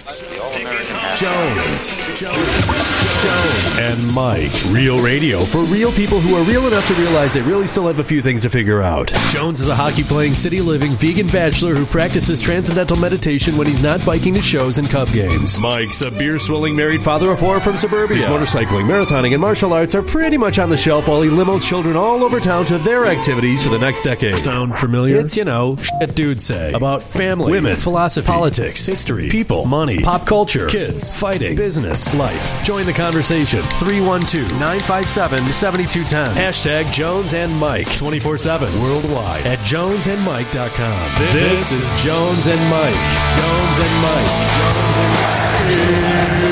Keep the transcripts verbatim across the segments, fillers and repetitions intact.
Jones, Jones, Jones, and Mike. Real radio for real people who are real enough to realize they really still have a few things to figure out. Jones is a hockey-playing, city-living, vegan bachelor who practices transcendental meditation when he's not biking to shows and Cub games. Mike's a beer-swilling married father of four from suburbia. His motorcycling, marathoning, and martial arts are pretty much on the shelf while he limos children all over town to their activities for the next decade. Sound familiar? It's, you know, shit dudes say about family, women, philosophy, politics, history, people, money, pop culture, kids, fighting, business, life. Join the conversation. three one two, nine five seven, seven two one zero. Hashtag Jones and Mike. twenty-four seven worldwide at jones and mike dot com. This, this is Jones and Mike. Jones and Mike. Jones and Mike.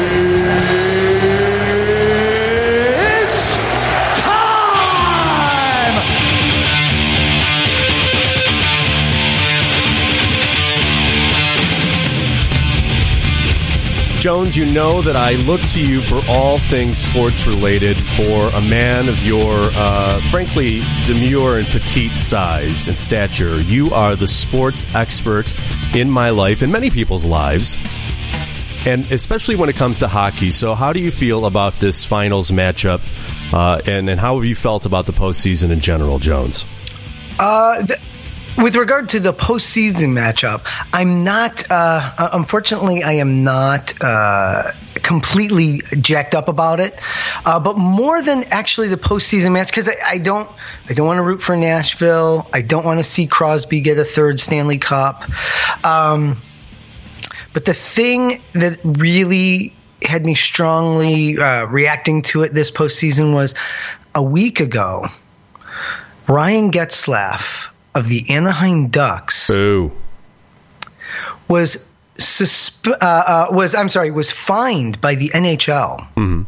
Jones, you know that I look to you for all things sports-related. For a man of your, uh, frankly, demure and petite size and stature, you are the sports expert in my life, in many people's lives, and especially when it comes to hockey. So how do you feel about this finals matchup, uh, and, and how have you felt about the postseason in general, Jones? Uh... Th- With regard to the postseason matchup, I'm not, uh, unfortunately, I am not uh, completely jacked up about it. Uh, but more than actually the postseason match, because I, I don't I don't want to root for Nashville. I don't want to see Crosby get a third Stanley Cup. Um, but the thing that really had me strongly uh, reacting to it this postseason was a week ago, Ryan Getzlaf of the Anaheim Ducks Boo. was susp- uh, uh, was I'm sorry was fined by the N H L mm-hmm.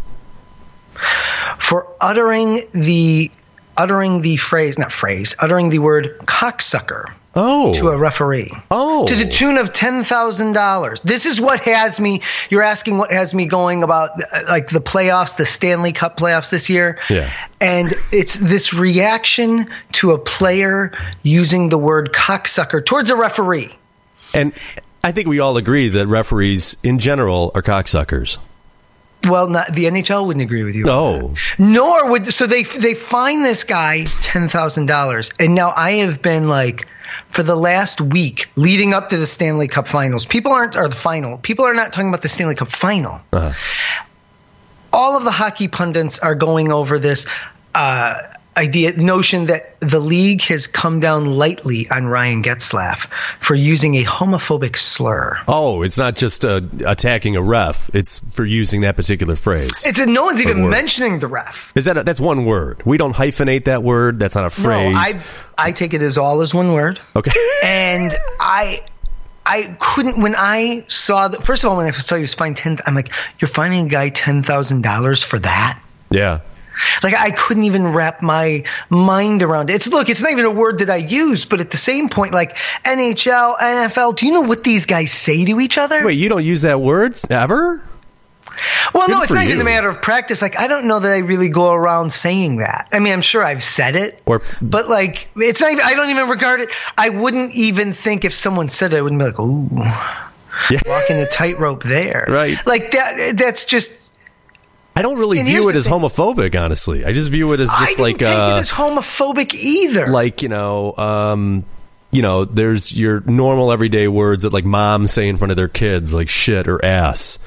for uttering the uttering the phrase not phrase uttering the word cocksucker oh. to a referee oh. to the tune of ten thousand dollars. This is what has me. You're asking what has me going about uh, like the playoffs, the Stanley Cup playoffs this year. Yeah. And it's this reaction to a player using the word cocksucker towards a referee. And I think we all agree that referees in general are cocksuckers. Well, not, the N H L wouldn't agree with you. No. Nor would. So they they fine this guy ten thousand dollars. And now I have been like, for the last week leading up to the Stanley Cup finals, people aren't, or the final, people are not talking about the Stanley Cup final. Uh-huh. All of the hockey pundits are going over this uh, idea, notion that the league has come down lightly on Ryan Getzlaf for using a homophobic slur. Oh, it's not just uh, attacking a ref; it's for using that particular phrase. It's a, no one's even word. mentioning the ref. Is that a, that's one word? We don't hyphenate that word. That's not a phrase. No, I I take it as all as one word. Okay, and I. I couldn't, when I saw that, first of all, when I saw you was fined ten, I'm like, you're fining a guy ten thousand dollars for that? Yeah. Like, I couldn't even wrap my mind around it. It's, look, it's not even a word that I use, but at the same point, like, N H L, N F L, do you know what these guys say to each other? Wait, you don't use that word ever? Well, Good no, it's not you. even a matter of practice. Like, I don't know that I really go around saying that. I mean, I'm sure I've said it, or, but like, it's not even, I don't even regard it. I wouldn't even think if someone said it, I wouldn't be like, ooh, yeah. walking a tightrope there. Right. Like that, that's just, I don't really view it as thing. homophobic, honestly. I just view it as just I like, don't uh, take it as homophobic either. Like, you know, um, you know, there's your normal everyday words that like moms say in front of their kids, like shit or ass.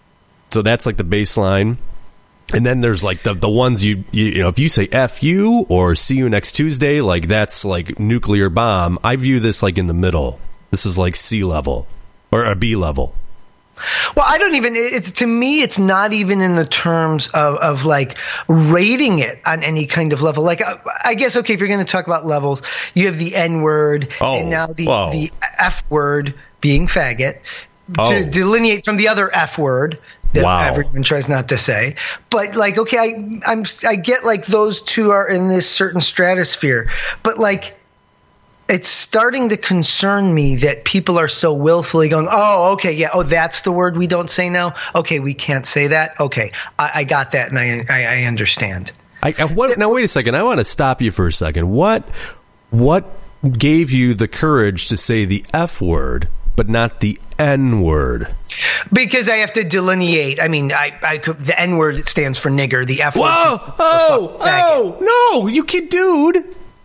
So that's like the baseline. And then there's like the the ones you, you you know, if you say F you or see you next Tuesday, like that's like nuclear bomb. I view this like in the middle. This is like C level or a B level. Well, I don't even, it's, to me, it's not even in the terms of, of like rating it on any kind of level. Like, I guess, okay, if you're going to talk about levels, you have the N word oh, and now the, whoa. the F word being faggot oh. to delineate from the other F word that wow. everyone tries not to say. But like, okay, I, I'm, I get like those two are in this certain stratosphere, but like, it's starting to concern me that people are so willfully going, oh, okay, yeah, oh, that's the word we don't say now? Okay, we can't say that? Okay, I, I got that, and I I, I understand. I, I, what, now, wait a second. I want to stop you for a second. What What gave you the courage to say the F word, but not the N word? Because I have to delineate. I mean, I, I could, the N word stands for nigger. The F word. Whoa! Oh! Oh! No! You kid, dude!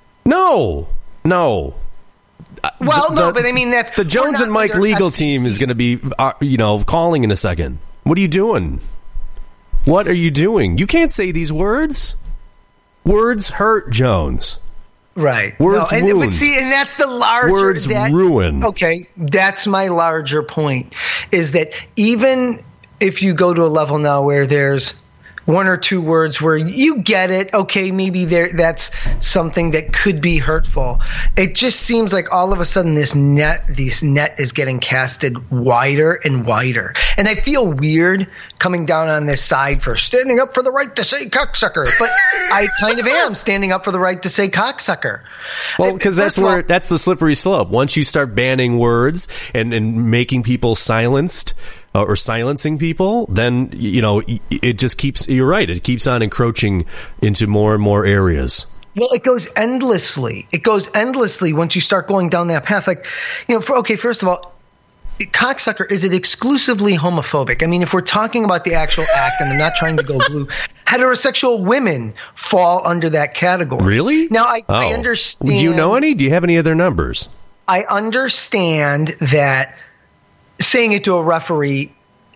No! No! Well, the, no, but I mean that's the Jones and Mike legal F C C team is going to be, uh, you know, calling in a second. What are you doing? What are you doing? You can't say these words. Words hurt, Jones. Right. Words no, and, wound. But see, and that's the larger words that, ruin. Okay, that's my larger point. Is that even if you go to a level now where there's one or two words where you get it, okay, maybe there that's something that could be hurtful. It just seems like all of a sudden this net, this net is getting casted wider and wider. And I feel weird coming down on this side for standing up for the right to say cocksucker, but I kind of am standing up for the right to say cocksucker. Well, because that's where all, that's the slippery slope. Once you start banning words and, and making people silenced, Uh, or silencing people, then, you know, it just keeps, you're right, it keeps on encroaching into more and more areas. Well, it goes endlessly. It goes endlessly once you start going down that path. Like, you know, for, okay, first of all, cocksucker, is it exclusively homophobic? I mean, if we're talking about the actual act, and I'm not trying to go blue, heterosexual women fall under that category. Really? Now, I, oh. I understand. Do you know any? Do you have any other numbers? I understand that saying it to a referee,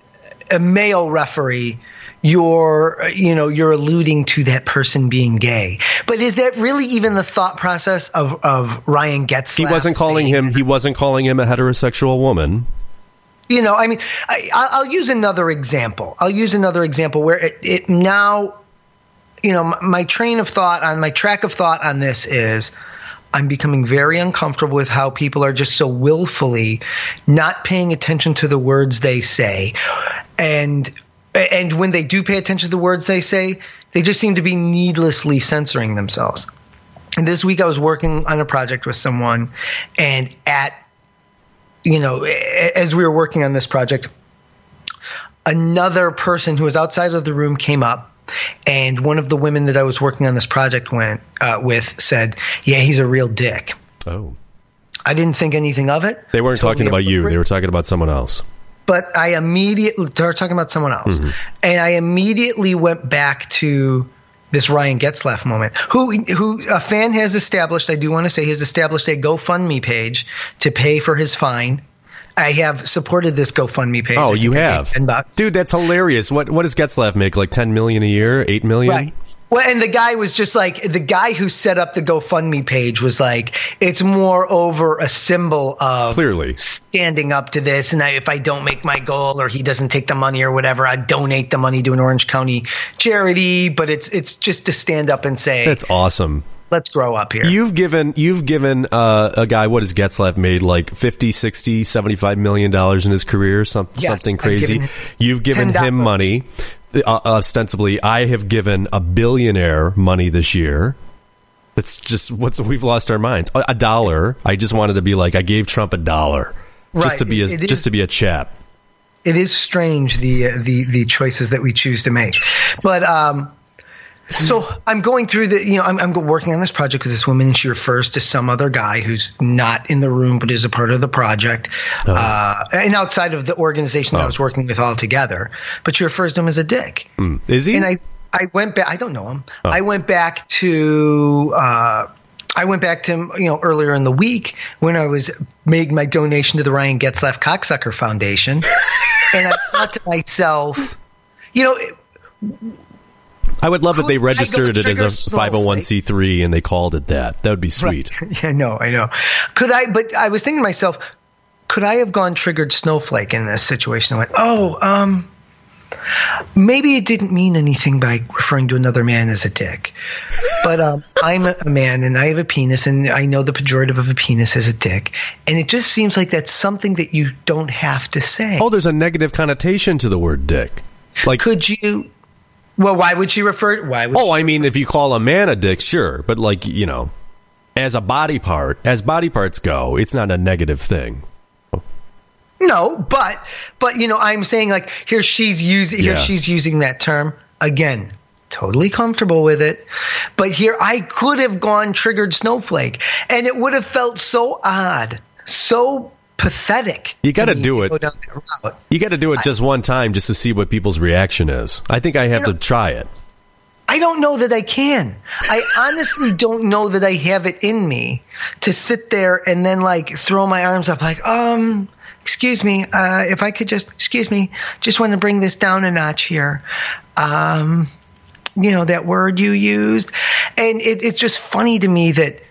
a male referee, you're, you know, you're alluding to that person being gay. But is that really even the thought process of, of Ryan Getzlaf? He wasn't calling him, he wasn't calling him a heterosexual woman. You know, I mean, I, I'll use another example. I'll use another example where it, it now, you know, my, my train of thought on my track of thought on this is, I'm becoming very uncomfortable with how people are just so willfully not paying attention to the words they say. And and when they do pay attention to the words they say, they just seem to be needlessly censoring themselves. And this week I was working on a project with someone, and at, you know, as we were working on this project, another person who was outside of the room came up. And one of the women that I was working on this project went, uh, with said, yeah, he's a real dick. Oh. I didn't think anything of it. They weren't totally talking about you. They were talking about someone else. But I immediately – they were talking about someone else. Mm-hmm. And I immediately went back to this Ryan Getzlaf moment, who, who a fan has established – I do want to say has established a GoFundMe page to pay for his fine. I have supported this GoFundMe page. Oh, you have? ten bucks. Dude, that's hilarious. What what does Getzlaf make? Like ten million dollars a year? eight million dollars? Right. Well, and the guy was just like, the guy who set up the GoFundMe page was like, it's more over a symbol of clearly standing up to this. And I, if I don't make my goal or he doesn't take the money or whatever, I donate the money to an Orange County charity. But it's it's just to stand up and say, that's awesome. Let's grow up here. You've given you've given uh, a guy, what has Getzlaf made, like fifty, sixty, seventy-five million dollars in his career, some, yes, something crazy. Given You've given him money. Uh, ostensibly, I have given a billionaire money this year. That's just what's we've lost our minds. A, a dollar. I just wanted to be like, I gave Trump a dollar right. just to be a it, it just is, to be a chap. It is strange the uh, the the choices that we choose to make, but um. So I'm going through the, you know, I'm, I'm working on this project with this woman, and she refers to some other guy who's not in the room but is a part of the project, oh. uh, and outside of the organization that oh. I was working with altogether. But she refers to him as a dick. Mm. Is he? And I, I went back. I don't know him. Oh. I went back to. Uh, I went back to him, you know, earlier in the week when I was made my donation to the Ryan Getzlaf Cocksucker Foundation, and I thought to myself, you know. It, I would love if they registered it as a five oh one c three and they called it that. That would be sweet. Right. Yeah, no, I know. Could I? But I was thinking to myself, could I have gone triggered snowflake in this situation? I went, oh, um, maybe it didn't mean anything by referring to another man as a dick. But um, I'm a man and I have a penis, and I know the pejorative of a penis is a dick. And it just seems like that's something that you don't have to say. Oh, there's a negative connotation to the word dick. Like, could you? Well, why would she refer? Why? Would oh, I mean, if you call a man a dick, sure, but like, you know, as a body part, as body parts go, it's not a negative thing. No, but but you know, I'm saying like here she's using here yeah. she's using that term again. Totally comfortable with it, but here I could have gone triggered snowflake, and it would have felt so odd, so pathetic. You got to me do to it. go down that route. You got to do it just one time just to see what people's reaction is. I think I have You know, to try it. I don't know that I can. I honestly don't know that I have it in me to sit there and then like throw my arms up like, um, excuse me, uh, if I could just, excuse me, just want to bring this down a notch here. Um, you know, that word you used. And it, it's just funny to me that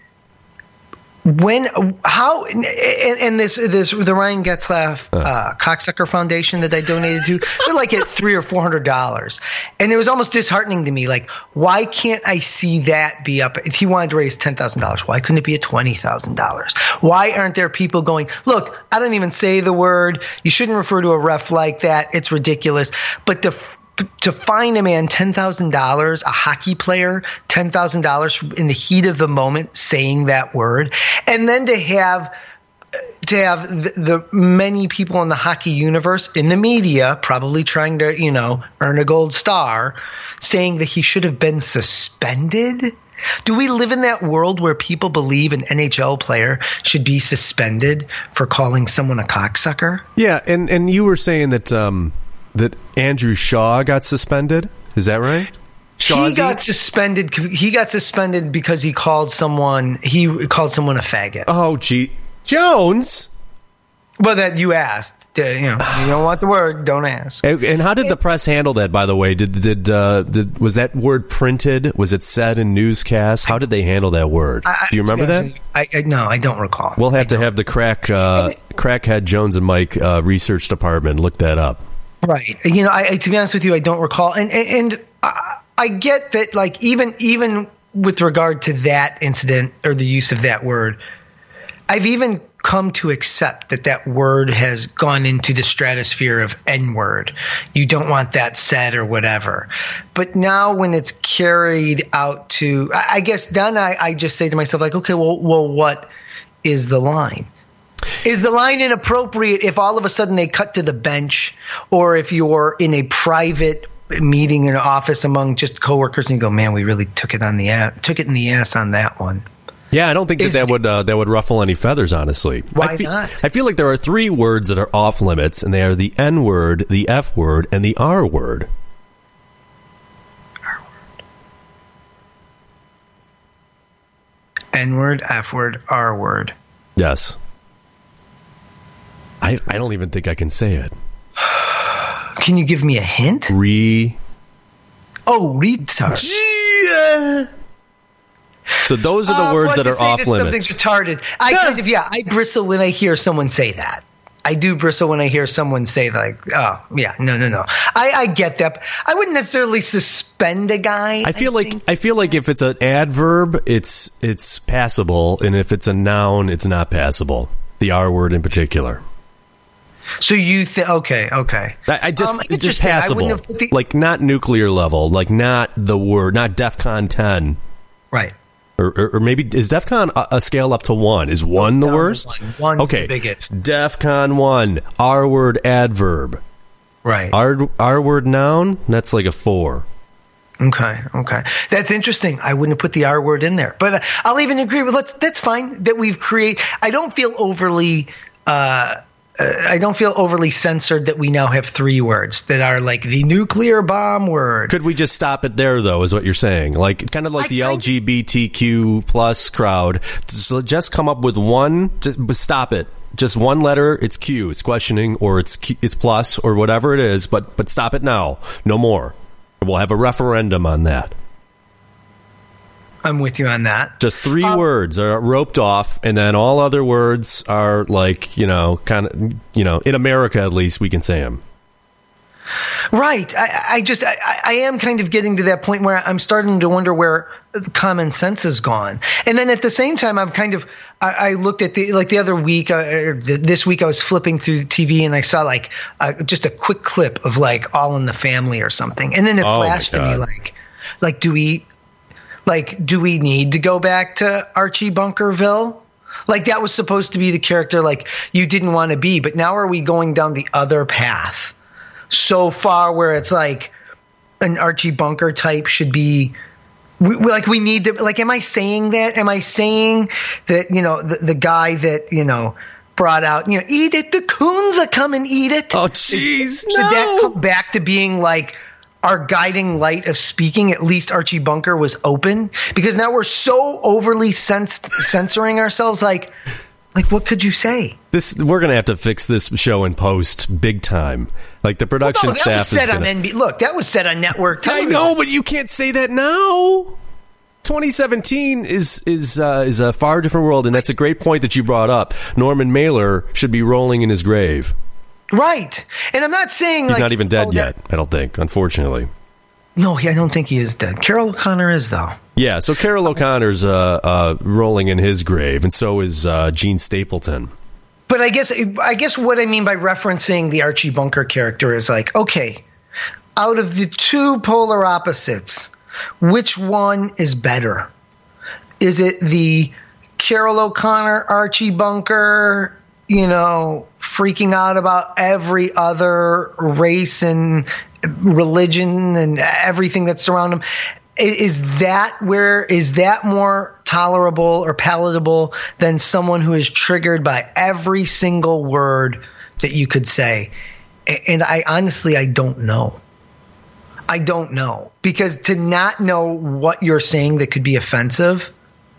when, how, and, and this, this, the Ryan Getzlaff uh, Cocksucker Foundation that I donated to, they're like at three or four hundred dollars, and it was almost disheartening to me. Like, why can't I see that be up? If he wanted to raise ten thousand dollars, why couldn't it be at twenty thousand dollars? Why aren't there people going, look, I don't even say the word. You shouldn't refer to a ref like that. It's ridiculous. But to to fine a man ten thousand dollars, a hockey player, ten thousand dollars in the heat of the moment saying that word, and then to have to have the, the many people in the hockey universe, in the media, probably trying to, you know, earn a gold star, saying that he should have been suspended. Do we live in that world where people believe an N H L player should be suspended for calling someone a cocksucker? Yeah, and, and you were saying that um, that Andrew Shaw got suspended. Is that right? Shawsy? He got suspended. He got suspended because he called someone. He called someone a faggot. Oh, gee, Jones. Well, that you asked. Uh, you know, you don't want the word. Don't ask. And, and how did the press handle that? By the way, did did, uh, did was that word printed? Was it said in newscasts? How did they handle that word? I, Do you remember that? I, I no, I don't recall. We'll have to have the crack uh, crackhead Jones and Mike uh, research department look that up. Right. You know, I, to be honest with you, I don't recall. And and, and I, I get that, like, even even with regard to that incident or the use of that word, I've even come to accept that that word has gone into the stratosphere of N-word. You don't want that said or whatever. But now when it's carried out to, I, I guess then I, I just say to myself, like, okay, well, well, what is the line? Is the line inappropriate if all of a sudden they cut to the bench, or if you're in a private meeting in an office among just coworkers and you go, man, we really took it on the ass, took it in the ass on that one. Yeah, I don't think that Is that the- would uh, that would ruffle any feathers, honestly. Why I feel, not? I feel like there are three words that are off limits, and they are the N word, the F word, and the R word. N-word, F-word, R-word. Yes. I I don't even think I can say it. Can you give me a hint? Re. Oh, retard. Yeah. So those are the Uh, words well, that to are say off that limits. Something's retarded. I Yeah. kind of, yeah, I bristle when I hear someone say that. I do bristle when I hear someone say, like, oh, yeah, no, no, no. I, I get that. I wouldn't necessarily suspend a guy. I feel like think. I feel like if it's an adverb, it's it's passable, and if it's a noun, it's not passable. The R word in particular. So you think, okay, okay. I, I just Um, it's just interesting. I wouldn't passable, have put the- like not nuclear level, like not the word, not DEFCON ten, Right. or, or, or maybe is DEFCON a, a scale up to one? Is one the down to worst? one. One's okay, the biggest. DEFCON one, R word adverb, Right. R R word noun. That's like a four. Okay, okay. That's interesting. I wouldn't have put the R word in there. But uh, I'll even agree with, let's, that's fine that we've created, I don't feel overly, uh, uh, I don't feel overly censored that we now have three words that are like the nuclear bomb word. Could we just stop it there, though, is what you're saying? Like, kind of like I the kind- L G B T Q plus crowd. So just come up with one, just but stop it. Just one letter, it's Q, it's questioning, or it's Q, it's plus, or whatever it is, but but stop it now. No more. We'll have a referendum on that. I'm with you on that. Just three Um, words are roped off, and then all other words are like, you know, kind of, you know, in America at least, we can say them. Right. I, I just, I, I am kind of getting to that point where I'm starting to wonder where common sense is gone. And then at the same time, I'm kind of, I, I looked at the, like the other week, uh, or th- this week I was flipping through T V and I saw like uh, just a quick clip of like All in the Family or something. And then it Oh, my flashed to me God. like, like, do we, like, do we need to go back to Archie Bunkerville? Like that was supposed to be the character like you didn't want to be, but now are we going down the other path so far where it's like an Archie Bunker type should be we, we, like we need to like am I saying that am I saying that you know the, the guy that you know brought out, you know, eat it, the coons are come and eat it. Oh, jeez, Should no. that come back to being like our guiding light of speaking? At least Archie Bunker was open, because now we're so overly sens- censoring ourselves. Like, like what could you say? This we're gonna have to fix this show in post, big time. Like the production well, no, that staff was set is on gonna... N B C. Look, that was set on network television. I know, but you can't say that now. twenty seventeen is is uh, is a far different world, and that's a great point that you brought up. Norman Mailer should be rolling in his grave. Right. And I'm not saying he's like, not even dead oh, yet. that, I don't think, unfortunately. No, I don't think he is dead. Carol O'Connor is, though. Yeah, so Carol O'Connor's uh, uh, rolling in his grave, and so is uh, Gene Stapleton. But I guess I guess what I mean by referencing the Archie Bunker character is like, okay, out of the two polar opposites, which one is better? Is it the Carol O'Connor, Archie Bunker, you know, freaking out about every other race and religion and everything that surrounds them? Is that where is that more tolerable or palatable than someone who is triggered by every single word that you could say? And I honestly, I don't know. I don't know, because to not know what you're saying that could be offensive,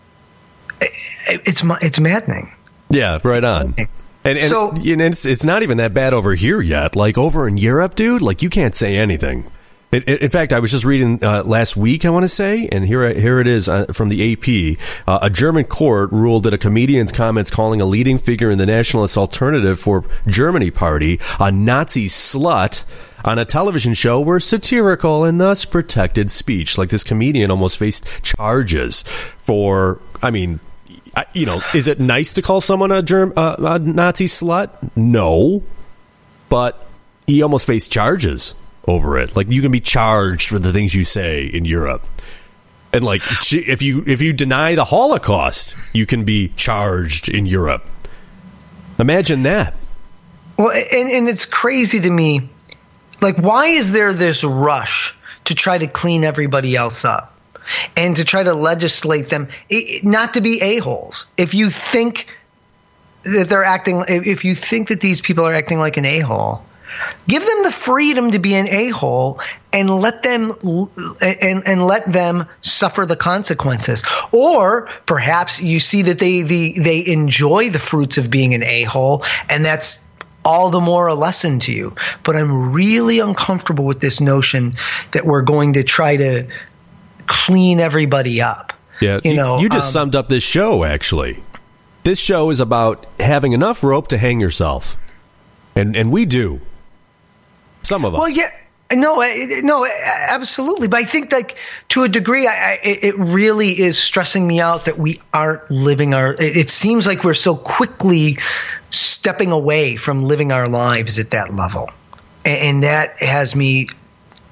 it's it's maddening. Yeah, right on. And, and, so, and it's it's not even that bad over here yet. Like over in Europe, dude, like you can't say anything. It, it, in fact, I was just reading uh, last week, I want to say, and here here it is uh, from the A P. Uh, a German court ruled that a comedian's comments calling a leading figure in the Nationalist Alternative for Germany party a Nazi slut on a television show were satirical and thus protected speech. Like this comedian almost faced charges for, I mean, I, you know, is it nice to call someone a, Germ, uh, a Nazi slut? No, but he almost faced charges over it. Like you can be charged for the things you say in Europe, and like if you if you deny the Holocaust, you can be charged in Europe. Imagine that. Well, and, and it's crazy to me. Like, why is there this rush to try to clean everybody else up and to try to legislate them it, not to be a-holes? If you think that they're acting, if you think that these people are acting like an a-hole, give them the freedom to be an a-hole and let them and, and let them suffer the consequences. Or perhaps you see that they the, they enjoy the fruits of being an a-hole, and that's all the more a lesson to you. But I'm really uncomfortable with this notion that we're going to try to clean everybody up. Yeah, you know, you just um, summed up this show, actually. This show is about having enough rope to hang yourself. And and we do. Some of us. Well, yeah. No, no, absolutely. But I think, like, to a degree, I, I, it really is stressing me out that we aren't living our – it seems like we're so quickly stepping away from living our lives at that level. And, and that has me –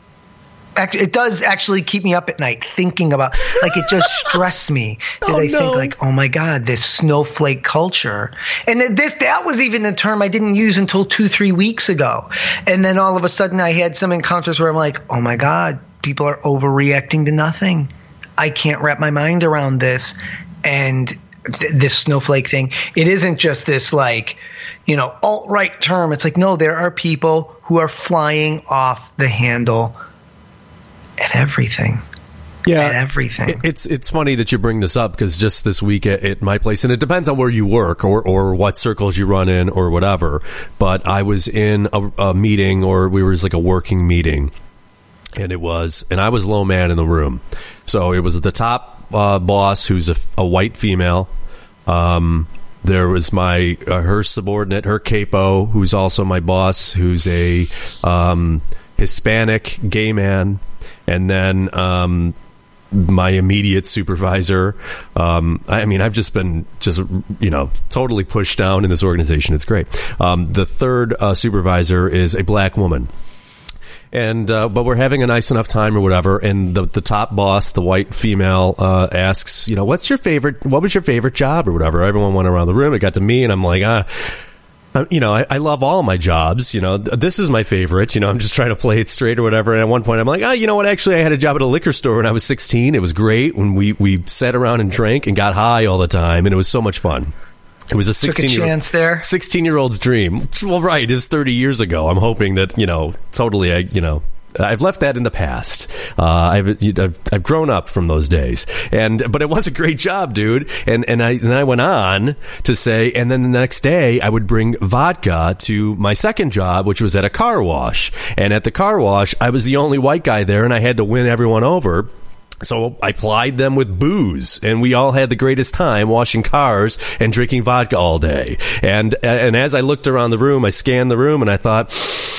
it does actually keep me up at night thinking about – like, it just stresses me that oh, I no. think, like, oh, my God, this snowflake culture. And this that was even a term I didn't use until two, three weeks ago. And then all of a sudden I had some encounters where I'm like, oh, my God, people are overreacting to nothing. I can't wrap my mind around this. And th- this snowflake thing, it isn't just this, like, you know, alt-right term. It's like, no, there are people who are flying off the handle at everything. Yeah, at everything. It's it's funny that you bring this up, because just this week at, at my place, and it depends on where you work or, or what circles you run in or whatever, but I was in a, a meeting, or we were like a working meeting, and it was, and I was low man in the room. So it was the top uh, boss, who's a, a white female. Um, there was my uh, her subordinate, her capo, who's also my boss, who's a um, Hispanic gay man. And then um, my immediate supervisor. Um, I mean, I've just been just, you know, totally pushed down in this organization. It's great. Um, the third uh, supervisor is a black woman. And uh, but we're having a nice enough time or whatever. And the, the top boss, the white female, uh, asks, you know, what's your favorite? What was your favorite job or whatever? Everyone went around the room. It got to me, and I'm like, ah. You know, I, I love all my jobs. You know, this is my favorite. You know, I'm just trying to play it straight or whatever. And at one point, I'm like, oh, you know what? Actually, I had a job at a liquor store when I was sixteen. It was great when we, we sat around and drank and got high all the time. And it was so much fun. It was a sixteen-year-old sixteen-year-old's dream. Well, right, it was thirty years ago. I'm hoping that, you know, totally, I, you know, I've left that in the past. Uh, I've, I've I've grown up from those days, and but it was a great job, dude. And and I and then I went on to say, and then the next day I would bring vodka to my second job, which was at a car wash. And at the car wash, I was the only white guy there, and I had to win everyone over. So I plied them with booze, and we all had the greatest time washing cars and drinking vodka all day. And and as I looked around the room, I scanned the room, and I thought,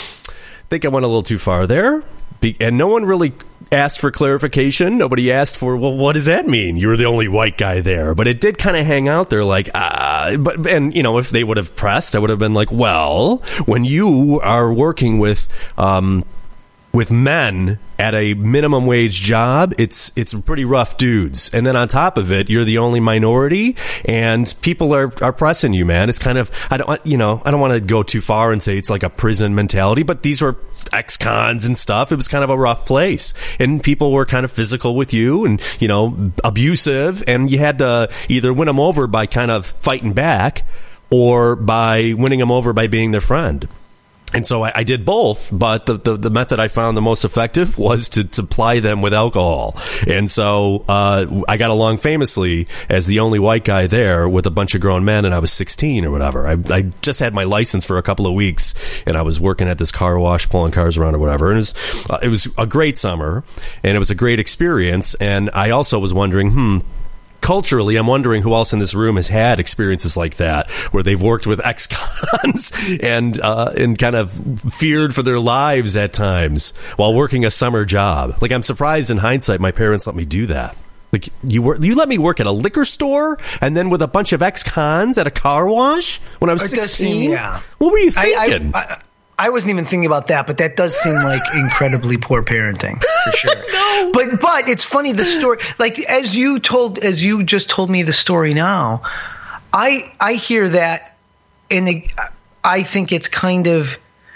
I think I went a little too far there. Be- and no one really asked for clarification. Nobody asked for, well, what does that mean? You were the only white guy there. But it did kind of hang out there like, ah. But, and, you know, if they would have pressed, I would have been like, well, when you are working with, um, with men at a minimum wage job, it's it's pretty rough dudes. And then on top of it, you're the only minority, and people are, are pressing you, man. It's kind of, I don't, you know, I don't want to go too far and say it's like a prison mentality, but these were ex-cons and stuff. It was kind of a rough place, and people were kind of physical with you and, you know, abusive, and you had to either win them over by kind of fighting back or by winning them over by being their friend. And so I, I did both, but the, the, the method I found the most effective was to, to ply them with alcohol. And so uh, I got along famously as the only white guy there with a bunch of grown men, and I was sixteen or whatever. I, I just had my license for a couple of weeks, and I was working at this car wash, pulling cars around or whatever. And it was, uh, it was a great summer, and it was a great experience. And I also was wondering, hmm, culturally, I'm wondering who else in this room has had experiences like that, where they've worked with ex-cons and uh, and kind of feared for their lives at times while working a summer job. Like, I'm surprised in hindsight my parents let me do that. Like, you were, you let me work at a liquor store and then with a bunch of ex-cons at a car wash when I was sixteen? Yeah. What were you thinking? I, I, I, I wasn't even thinking about that, but that does seem like incredibly poor parenting, for sure. No. But but it's funny, the story, like as you told, as you just told me the story now, I I hear that, and it, I think it's kind of,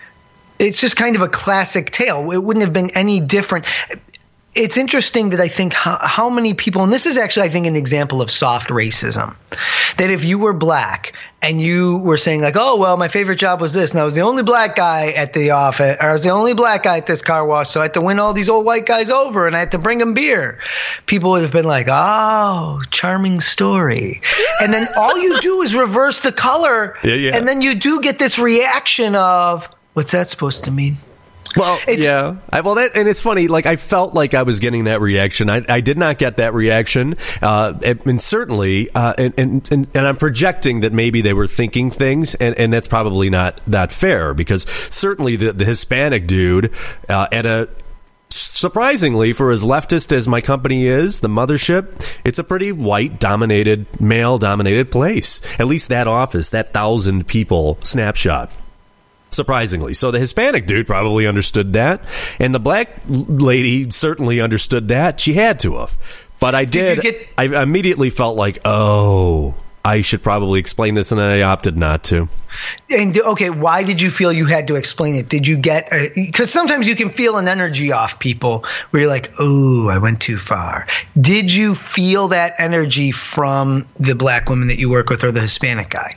it's just kind of a classic tale. It wouldn't have been any different. It's interesting that I think how, how many people, and this is actually, I think, an example of soft racism, that if you were black and you were saying like, oh, well, my favorite job was this, and I was the only black guy at the office, or I was the only black guy at this car wash, so I had to win all these old white guys over, and I had to bring them beer. People would have been like, oh, charming story. And then all you do is reverse the color, yeah, yeah. and then you do get this reaction of, what's that supposed to mean? Well, it's, yeah. I, well, that, and it's funny. Like, I felt like I was getting that reaction. I, I did not get that reaction, uh, and, and certainly, uh, and, and and and I'm projecting that maybe they were thinking things, and, and that's probably not not fair, because certainly the, the Hispanic dude uh, at a surprisingly, for as leftist as my company is, the mothership, it's a pretty white-dominated, male-dominated place. At least that office, that thousand people snapshot. Surprisingly. So the Hispanic dude probably understood that, and the black lady certainly understood that. She had to have. But I did, did get- I immediately felt like, oh, I should probably explain this, and then I opted not to. And okay, why did you feel you had to explain it? Did you get, because sometimes you can feel an energy off people where you're like, oh, I went too far. Did you feel that energy from the black woman that you work with or the Hispanic guy?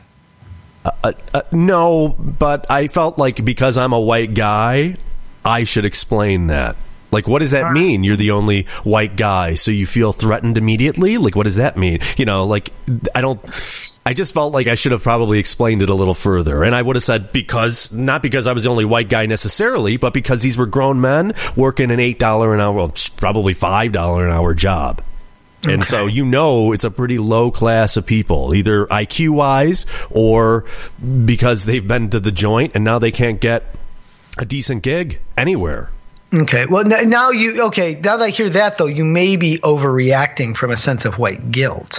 Uh, uh, no, but I felt like because I'm a white guy, I should explain that. Like, what does that mean? You're the only white guy, so you feel threatened immediately? Like, what does that mean? You know, like, I don't... I just felt like I should have probably explained it a little further. And I would have said because, not because I was the only white guy necessarily, but because these were grown men working an eight dollars an hour, well, probably five dollars an hour job. And okay. So, you know, it's a pretty low class of people, either I Q-wise or because they've been to the joint and now they can't get a decent gig anywhere. Okay. Well, now you, okay, now that I hear that, though, you may be overreacting from a sense of white guilt.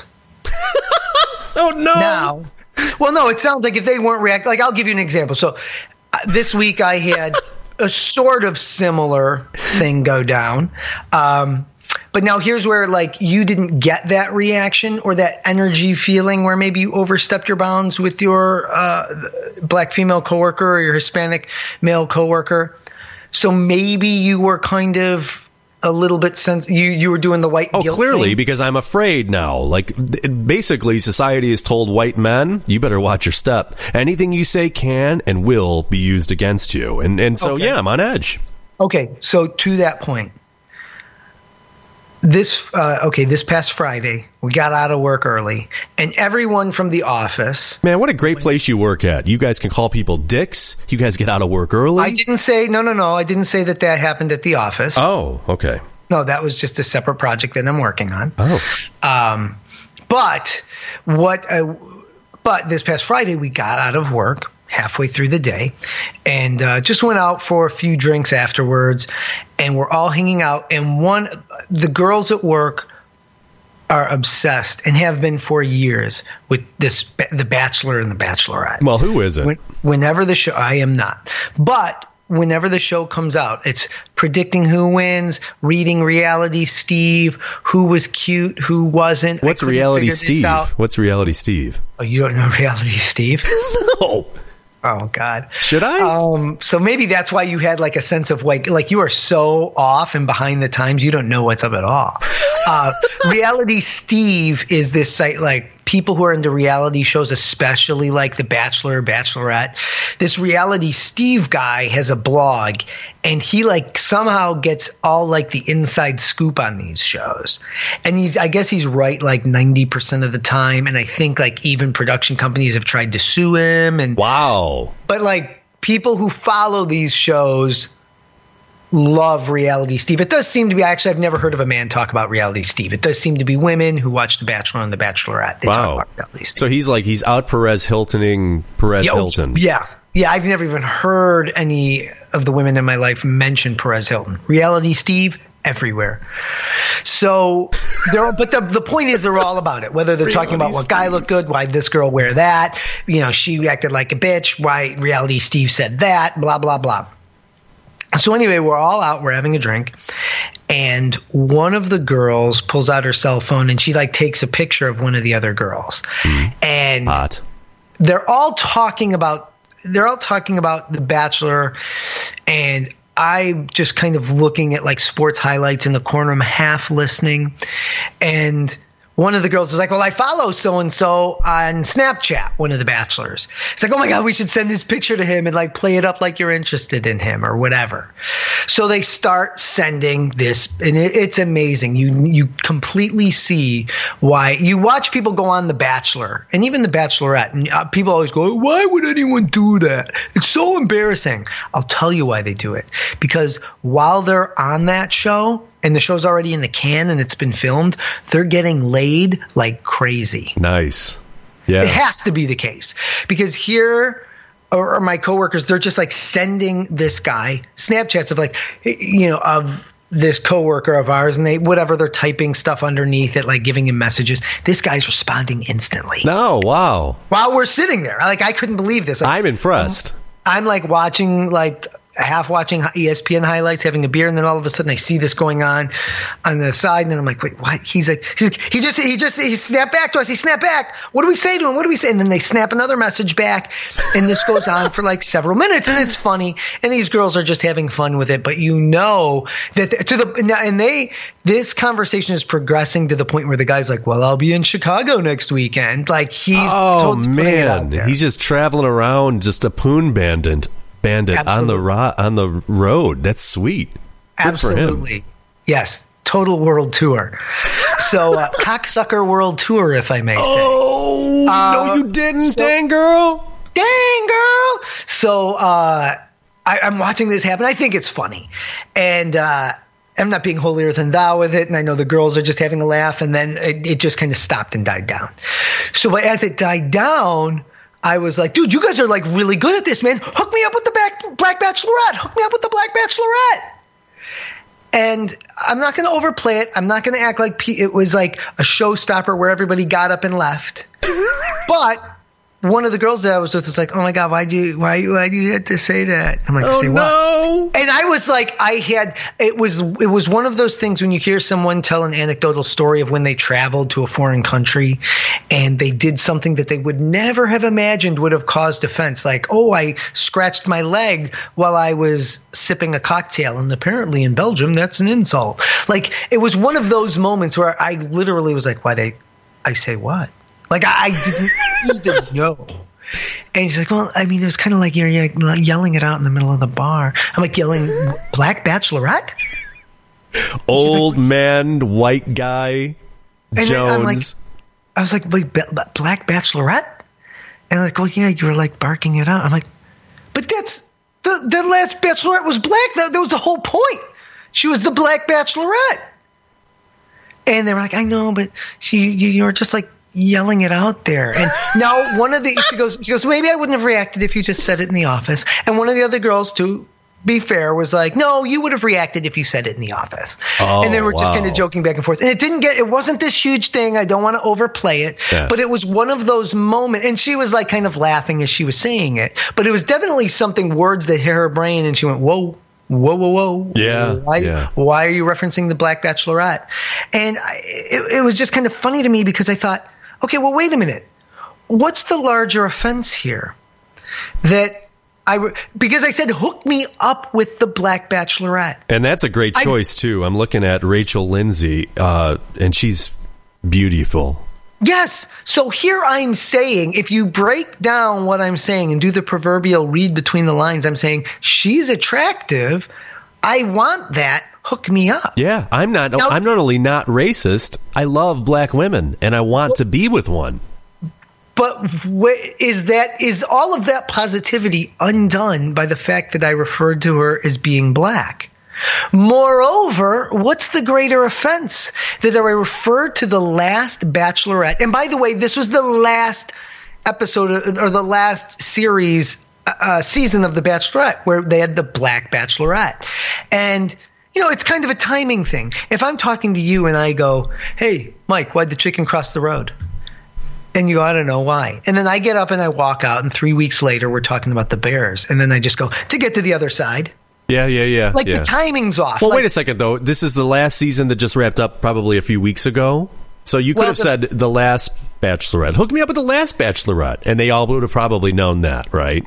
Oh, no. Now, well, no, it sounds like if they weren't reacting, like, I'll give you an example. So uh, this week I had a sort of similar thing go down. Um, But now here's where, like, you didn't get that reaction or that energy feeling where maybe you overstepped your bounds with your uh, black female coworker or your Hispanic male coworker. So maybe you were kind of a little bit sense you you were doing the white Oh, guilt clearly, thing? because I'm afraid now. Like, basically, society has told white men, you better watch your step. Anything you say can and will be used against you. And, and so, Okay. yeah, I'm on edge. Okay, so to that point, this uh, okay, this past Friday, we got out of work early, and everyone from the office. Man, what a great place you work at. You guys can call people dicks. You guys get out of work early. I didn't say no, no, no. I didn't say that that happened at the office. Oh, okay. No, that was just a separate project that I'm working on. Oh, Um, but what? Uh, but this past Friday, we got out of work halfway through the day, and uh, just went out for a few drinks afterwards, and we're all hanging out. And one, the girls at work are obsessed and have been for years with this, The Bachelor and The Bachelorette. well, who is it? When, whenever the show, I am not, but whenever the show comes out, it's predicting who wins, reading Reality Steve, who was cute, who wasn't. I What's couldn't Reality figure this Steve? out. What's Reality Steve? Oh, you don't know Reality Steve? No. Oh God. Should I? Um, so maybe that's why you had like a sense of like, like you are so off and behind the times, you don't know what's up at all. Uh, Reality Steve is this site, like people who are into reality shows, especially like The Bachelor, Bachelorette. This Reality Steve guy has a blog, and he like somehow gets all like the inside scoop on these shows. And he's, I guess he's right like ninety percent of the time. And I think like even production companies have tried to sue him. And Wow. but like people who follow these shows love Reality Steve. It does seem to be, actually, I've never heard of a man talk about Reality Steve. It does seem to be women who watch The Bachelor and The Bachelorette. They Wow. talk about Reality Steve. So he's like, he's out Perez Hiltoning Perez yeah, oh, Hilton. Yeah. Yeah. I've never even heard any of the women in my life mention Perez Hilton. Reality Steve, everywhere. So they're all, but the, the point is they're all about it, whether they're talking about what guy looked good, why this girl wear that, you know, she acted like a bitch, why Reality Steve said that, blah, blah, blah. So anyway, we're all out, we're having a drink, and one of the girls pulls out her cell phone and she like takes a picture of one of the other girls. Mm. And Hot. they're all talking about they're all talking about The Bachelor, and I'm just kind of looking at like sports highlights in the corner. I'm half listening, and one of the girls is like, well, I follow so-and-so on Snapchat, one of the Bachelors. It's like, oh my God, we should send this picture to him and like play it up like you're interested in him or whatever. So they start sending this, and it, it's amazing. You you completely see why. You watch people go on The Bachelor and even The Bachelorette, and uh, people always go, why would anyone do that? It's so embarrassing. I'll tell you why they do it. Because while they're on that show, and the show's already in the can and it's been filmed, they're getting laid like crazy. Nice. Yeah. It has to be the case. Because here are my coworkers, they're just like sending this guy Snapchats of like, you know, of this coworker of ours, and they, whatever, they're typing stuff underneath it, like giving him messages. This guy's responding instantly. No, wow. While we're sitting there. Like, I couldn't believe this. Like, I'm impressed. I'm like watching, like, half watching E S P N highlights, having a beer, and then all of a sudden I see this going on on the side, and then I'm like, wait, what? He's like, he's like, he just, he just, he snapped back to us. He snapped back. What do we say to him? What do we say? And then they snap another message back, and this goes on for like several minutes, and it's funny. And these girls are just having fun with it, but you know that to the, and they, this conversation is progressing to the point where the guy's like, well, I'll be in Chicago next weekend. Like, he's, oh totally putting it out man, there. he's just traveling around, just a poon bandit. Bandit Absolutely. on the ro- on the road. That's sweet. Good Absolutely. for him. Yes. Total world tour. So, uh, cocksucker world tour, if I may say. Oh, Uh, no, you didn't, so- dang girl. Dang, girl. So, uh, I, I'm watching this happen. I think it's funny. And, uh, I'm not being holier than thou with it. And I know the girls are just having a laugh. And then it, it just kind of stopped and died down. So, but as it died down, I was like, dude, you guys are like really good at this, man. Hook me up with the back, Black Bachelorette. Hook me up with the Black Bachelorette. And I'm not going to overplay it. I'm not going to act like P- it was like a showstopper where everybody got up and left. But one of the girls that I was with was like, "Oh my God, why do you why why do you have to say that?" I'm like, oh, "Say no. what?" And I was like, I had it was it was one of those things when you hear someone tell an anecdotal story of when they traveled to a foreign country and they did something that they would never have imagined would have caused offense, like, "Oh, I scratched my leg while I was sipping a cocktail, and apparently in Belgium that's an insult." Like, it was one of those moments where I literally was like, "Why'd I I say what?" Like, I, I didn't even know. And he's like, "Well, I mean, it was kind of like you're, you're yelling it out in the middle of the bar." I'm like, "Yelling Black Bachelorette?" Old like, man, white guy, Jones. I'm like, I was like, "Wait, Black Bachelorette?" And like, "Well, yeah, you were like barking it out." I'm like, "But that's the the last Bachelorette was black. That, that was the whole point. She was the Black Bachelorette." And they were like, "I know, but she, you, you were just like yelling it out there." And now one of the she goes she goes maybe I wouldn't have reacted if you just said it in the office. And one of the other girls, to be fair, was like, "No, you would have reacted if you said it in the office." Oh, and they were just wow. kind of joking back and forth. And it didn't get it wasn't this huge thing. I don't want to overplay it, yeah. but it was one of those moments. And she was like kind of laughing as she was saying it, but it was definitely something, words that hit her brain, and she went, "Whoa. Whoa, whoa, whoa. Yeah why, yeah. why are you referencing the Black Bachelorette?" And I, it, it was just kind of funny to me because I thought, okay, well, wait a minute. What's the larger offense here? That I because I said hook me up with the Black Bachelorette. And that's a great choice, I, too. I'm looking at Rachel Lindsay, uh, and she's beautiful. Yes. So here I'm saying, if you break down what I'm saying and do the proverbial read between the lines, I'm saying she's attractive. I want that. Hook me up. Yeah, I'm not. Now, I'm not only not racist. I love black women, and I want well, to be with one. But wh- is that is all of that positivity undone by the fact that I referred to her as being black? Moreover, what's the greater offense that I referred to the last Bachelorette? And by the way, this was the last episode or the last series uh, season of the Bachelorette where they had the Black Bachelorette. And you know, it's kind of a timing thing. If I'm talking to you and I go, "Hey, Mike, why'd the chicken cross the road?" And you ought to know why. And then I get up and I walk out, and three weeks later we're talking about the Bears. And then I just go, "To get to the other side." Yeah, yeah, yeah. Like yeah. the timing's off. Well, like, wait a second, though. This is the last season that just wrapped up probably a few weeks ago. So you could well, have the, said the last Bachelorette. Hook me up with the last Bachelorette. And they all would have probably known that, right?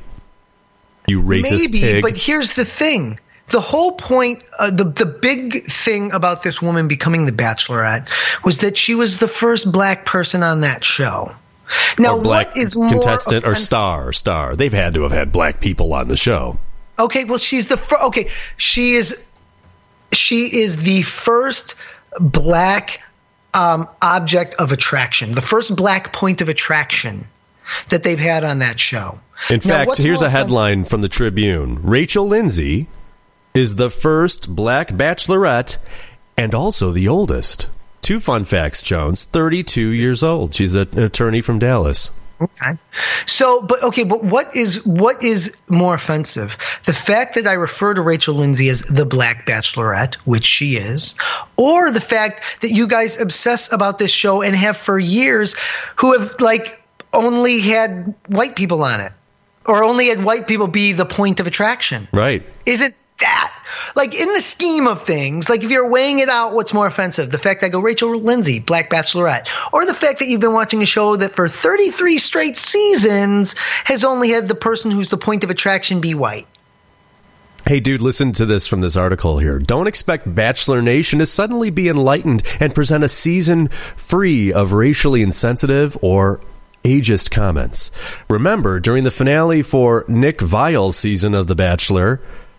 You racist maybe, pig. But here's the thing. The whole point, uh, the, the big thing about this woman becoming the Bachelorette was that she was the first black person on that show. Now, or black what is contestant more or star, star. They've had to have had black people on the show. Okay, well, she's the first. Okay, she is. She is the first black um, object of attraction, the first black point of attraction that they've had on that show. In now, fact, here's a headline from the Tribune: Rachel Lindsay is the first black Bachelorette and also the oldest. Two fun facts, Jones. thirty-two years old. She's an attorney from Dallas. Okay. So, but okay, but what is what is more offensive? The fact that I refer to Rachel Lindsay as the Black Bachelorette, which she is, or the fact that you guys obsess about this show and have for years, who have like only had white people on it, or only had white people be the point of attraction? Right. Isn't that like in the scheme of things, like if you're weighing it out, what's more offensive? The fact that I go Rachel Lindsay, Black Bachelorette, or the fact that you've been watching a show that for thirty-three straight seasons has only had the person who's the point of attraction be white? Hey, dude, listen to this from this article here. Don't expect Bachelor Nation to suddenly be enlightened and present a season free of racially insensitive or ageist comments. Remember, during the finale for Nick Viall's season of The Bachelor,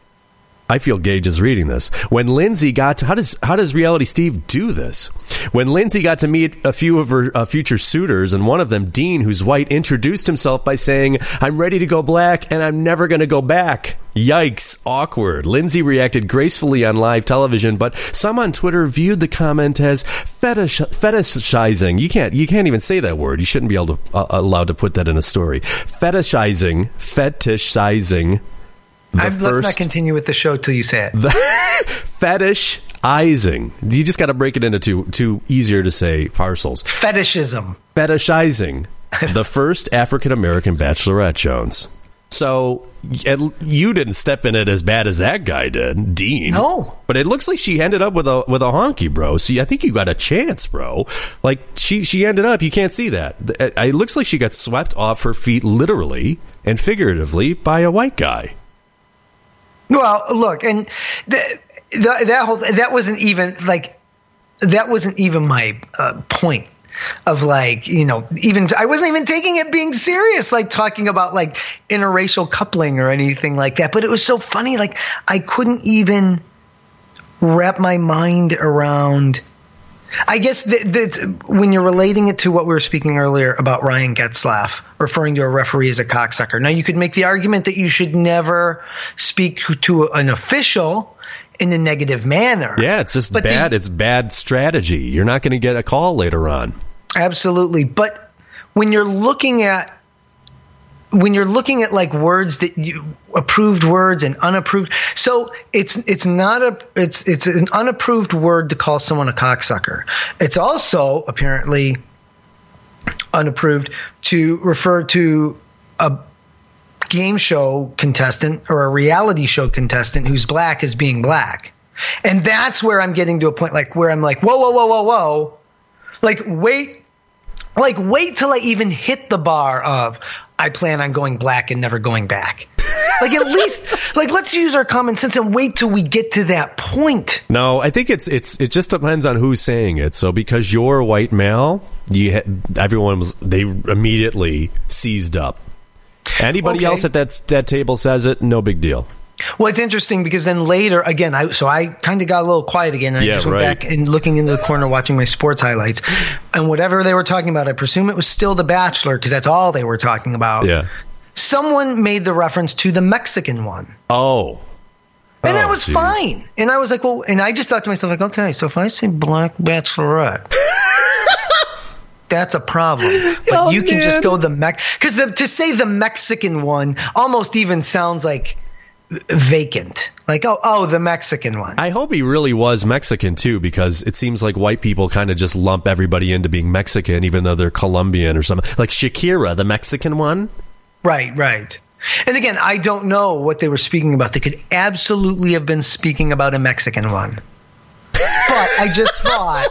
I feel Gage is reading this. When Lindsay got to, how does how does Reality Steve do this? When Lindsay got to meet a few of her uh, future suitors, and one of them, Dean, who's white, introduced himself by saying, "I'm ready to go black, and I'm never going to go back." Yikes, awkward. Lindsay reacted gracefully on live television, but some on Twitter viewed the comment as fetish, fetishizing. You can't you can't even say that word. You shouldn't be able to uh, allowed to put that in a story. Fetishizing, fetishizing. I'm, first, let's not continue with the show till you say it. Fetishizing. You just got to break it into two, two easier to say parcels. Fetishism. Fetishizing the first African-American bachelorette, Jones. So you didn't step in it as bad as that guy did, Dean. No. But it looks like she ended up with a with a honky, bro. So I think you got a chance, bro. Like, she, she ended up, you can't see that. It, it looks like she got swept off her feet literally and figuratively by a white guy. Well, look, and the, the, that whole that wasn't even like that wasn't even my uh, point of, like, you know, even I wasn't even taking it being serious, like talking about like interracial coupling or anything like that. But it was so funny, like I couldn't even wrap my mind around. I guess that, that when you're relating it to what we were speaking earlier about Ryan Getzlaf referring to a referee as a cocksucker. Now, you could make the argument that you should never speak to an official in a negative manner. Yeah, it's just but bad. The, it's bad strategy. You're not going to get a call later on. Absolutely. But when you're looking at when you're looking at like words that you approved words and unapproved, so it's it's not a it's it's an unapproved word to call someone a cocksucker. It's also apparently unapproved to refer to a game show contestant or a reality show contestant who's black as being black. And that's where I'm getting to a point like where I'm like, whoa, whoa, whoa, whoa, whoa. Like, wait, like, wait till I even hit the bar of I plan on going black and never going back. Like, at least, like, let's use our common sense and wait till we get to that point. No, I think it's it's it just depends on who's saying it. So because you're a white male, you ha- everyone was they immediately seized up. Anybody Okay. else at that that table says it, no big deal. Well, it's interesting because then later, again, I so I kind of got a little quiet again. And Yeah, I just went right. back and looking into the corner watching my sports highlights. And whatever they were talking about, I presume it was still The Bachelor because that's all they were talking about. Yeah. Someone made the reference to the Mexican one. Oh. And Oh, that was geez. fine. And I was like, well, and I just thought to myself, like, okay, so if I say black bachelorette, that's a problem. But Oh, you can man. just go the Mex, because to say the Mexican one almost even sounds like vacant. Like, oh, oh, the Mexican one. I hope he really was Mexican, too, because it seems like white people kind of just lump everybody into being Mexican, even though they're Colombian or something. Like Shakira, the Mexican one. Right, right. And again, I don't know what they were speaking about. They could absolutely have been speaking about a Mexican one. But I just thought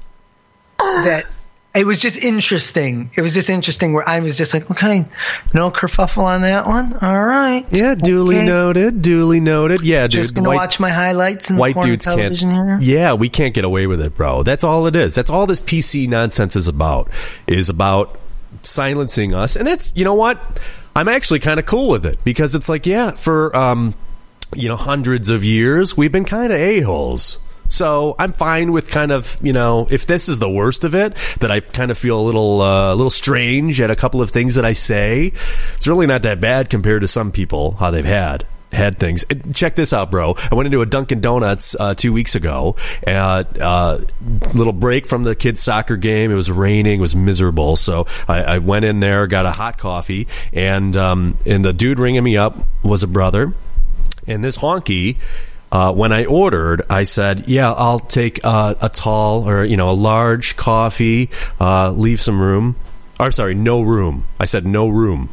that it was just interesting. It was just interesting where I was just like, okay, no kerfuffle on that one. All right. Yeah, duly Okay. noted. Duly noted. Yeah, dude. Just going to white- watch my highlights in the White corner dudes can't. television here. Yeah, we can't get away with it, bro. That's all it is. That's all this P C nonsense is about. Is about silencing us, and it's, you know what? I'm actually kind of cool with it because it's like, yeah, for um, you know, hundreds of years we've been kind of a-holes. So I'm fine with kind of, you know, if this is the worst of it, that I kind of feel a little, uh, a little strange at a couple of things that I say. It's really not that bad compared to some people how they've had. had things. Check this out, bro. I went into a Dunkin' Donuts uh, two weeks ago. Uh, uh, little break from the kids' soccer game. It was raining. It was miserable. So I, I went in there, got a hot coffee, and um, and the dude ringing me up was a brother. And this honky, uh, when I ordered, I said, "Yeah, I'll take uh, a tall or you know a large coffee. Uh, leave some room." Or sorry, no room. I said no room,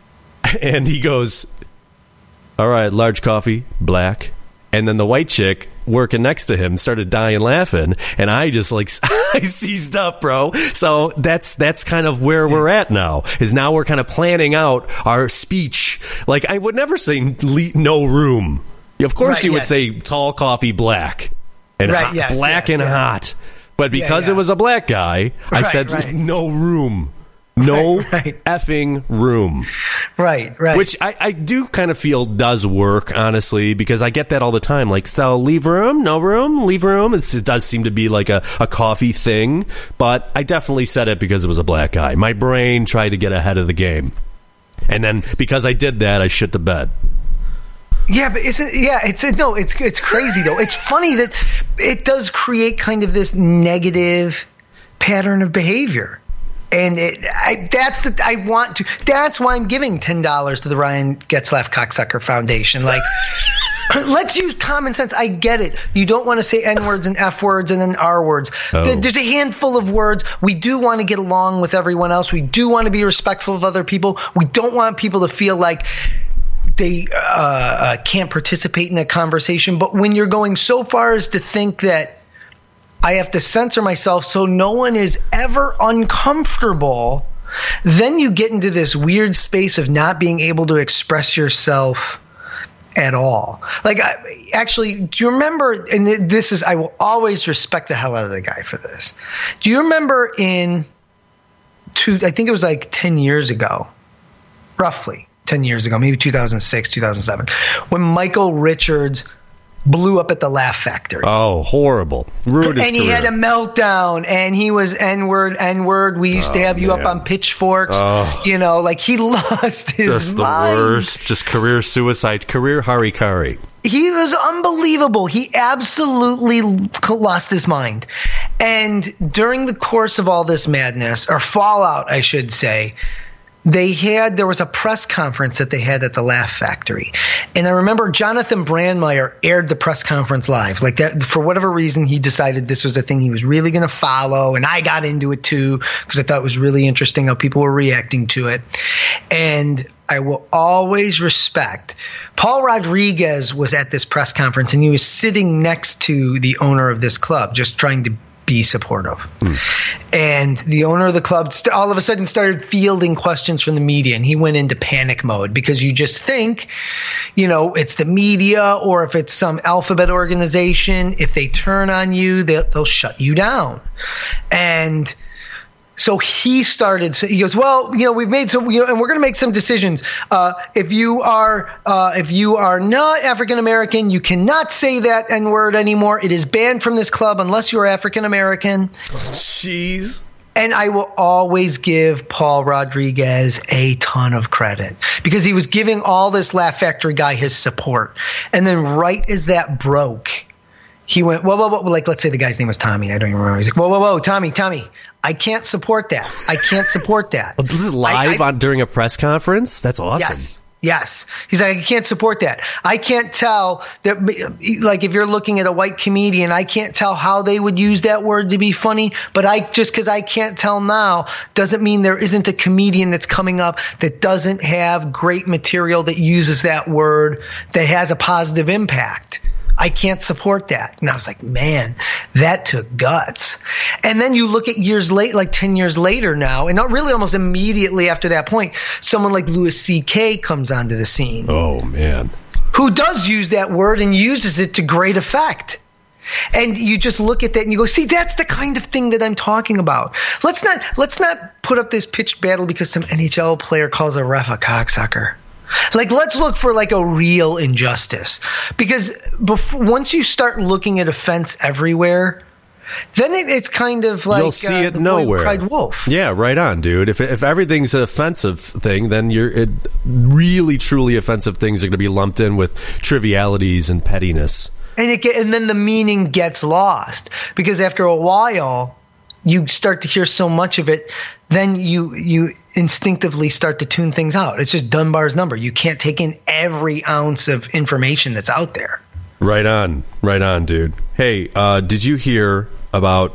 and he goes, "All right, large coffee, black." And then the white chick working next to him started dying laughing, and I just like I seized up, bro. So that's that's kind of where we're at now. Is now we're kind of planning out our speech. Like I would never say le- no room. Of course, Right, you would yeah. say tall coffee, black, and Right, hot, yes, black yes, and yeah. hot. But because yeah. it was a black guy, I Right, said right. no room. No Right, right. effing room. Right, right. Which I, I do kind of feel does work, honestly, because I get that all the time. Like, so leave room, no room, leave room. It's, it does seem to be like a, a coffee thing, but I definitely said it because it was a black guy. My brain tried to get ahead of the game. And then because I did that, I shit the bed. Yeah, but isn't yeah? It's no, it's it's crazy though. It's funny that it does create kind of this negative pattern of behavior, and it I, that's the I want to. That's why I'm giving ten dollars to the Ryan Getzlaf Cocksucker Foundation. Like, Let's use common sense. I get it. You don't want to say N words and F words and then R words. Oh. There's a handful of words. We do want to get along with everyone else. We do want to be respectful of other people. We don't want people to feel like they uh, uh, can't participate in a conversation. But when you're going so far as to think that I have to censor myself so no one is ever uncomfortable, then you get into this weird space of not being able to express yourself at all. Like, I, actually, do you remember, and this is, I will always respect the hell out of the guy for this. Do you remember in, two, I think it was like ten years ago, roughly ten years ago, maybe two thousand six, two thousand seven, when Michael Richards blew up at the Laugh Factory. Oh, horrible. Ruined his And he career. had a meltdown, and he was N-word, N-word. We used oh, to have you man. up on pitchforks. Oh. You know, like he lost his Just the mind. worst. Just career suicide. Career harikari. He was unbelievable. He absolutely lost his mind. And during the course of all this madness, or fallout, I should say, they had, there was a press conference that they had at the Laugh Factory. And I remember Jonathan Brandmeier aired the press conference live. Like that, for whatever reason, he decided this was a thing he was really going to follow. And I got into it too, because I thought it was really interesting how people were reacting to it. And I will always respect, Paul Rodriguez was at this press conference and he was sitting next to the owner of this club, just trying to be supportive. Hmm. And the owner of the club st- all of a sudden started fielding questions from the media, and he went into panic mode because you just think, you know, it's the media, or if it's some alphabet organization, if they turn on you, they'll, they'll shut you down. And so he started, he goes, well, you know, we've made some, you know, and we're going to make some decisions. Uh, if you are, uh, if you are not African-American, you cannot say that N word anymore. It is banned from this club unless you're African-American. Jeez. And I will always give Paul Rodriguez a ton of credit because he was giving all this Laugh Factory guy his support. And then right as that broke, he went, whoa, whoa, whoa. Like, let's say the guy's name was Tommy. I don't even remember. He's like, whoa, whoa, whoa, Tommy, Tommy. I can't support that. I can't support that. This is live I, I, on during a press conference? That's awesome. Yes. Yes. He's like, I can't support that. I can't tell that, like, if you're looking at a white comedian, I can't tell how they would use that word to be funny. But I just because I can't tell now doesn't mean there isn't a comedian that's coming up that doesn't have great material that uses that word that has a positive impact. I can't support that. And I was like, man, that took guts. And then you look at years late, like ten years later now, and not really almost immediately after that point, someone like Louis C K comes onto the scene. Oh, man. Who does use that word and uses it to great effect. And you just look at that and you go, see, that's the kind of thing that I'm talking about. Let's not let's not put up this pitched battle because some N H L player calls a ref a cocksucker. Like, let's look for like a real injustice, because before, once you start looking at offense everywhere, then it, it's kind of like you'll see uh, it nowhere. Cried wolf. Yeah, right on, dude. If if everything's an offensive thing, then you're it, really truly offensive things are going to be lumped in with trivialities and pettiness, and it get, and then the meaning gets lost because after a while you start to hear so much of it. Then you you instinctively start to tune things out. It's just Dunbar's number. You can't take in every ounce of information that's out there. Right on. Right on, dude. Hey, uh, did you hear about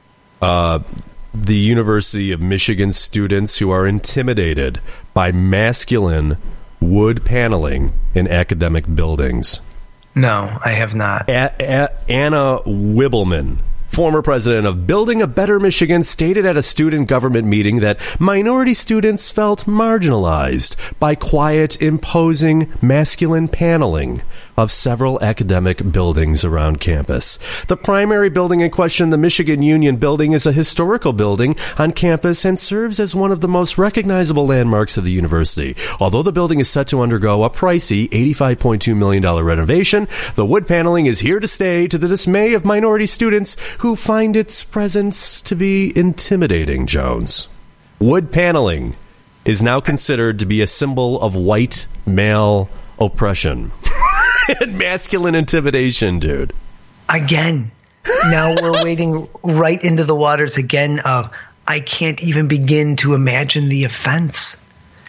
uh, the University of Michigan students who are intimidated by masculine wood paneling in academic buildings? No, I have not. A- A- Anna Wibbleman, former president of Building a Better Michigan, stated at a student government meeting that minority students felt marginalized by quiet, imposing masculine paneling of several academic buildings around campus. The primary building in question, the Michigan Union Building, is a historical building on campus and serves as one of the most recognizable landmarks of the university. Although the building is set to undergo a pricey eighty-five point two million dollars renovation, the wood paneling is here to stay, to the dismay of minority students who find its presence to be intimidating, Jones. Wood paneling is now considered to be a symbol of white male oppression and masculine intimidation, dude. Again, now we're wading right into the waters again of I can't even begin to imagine the offense.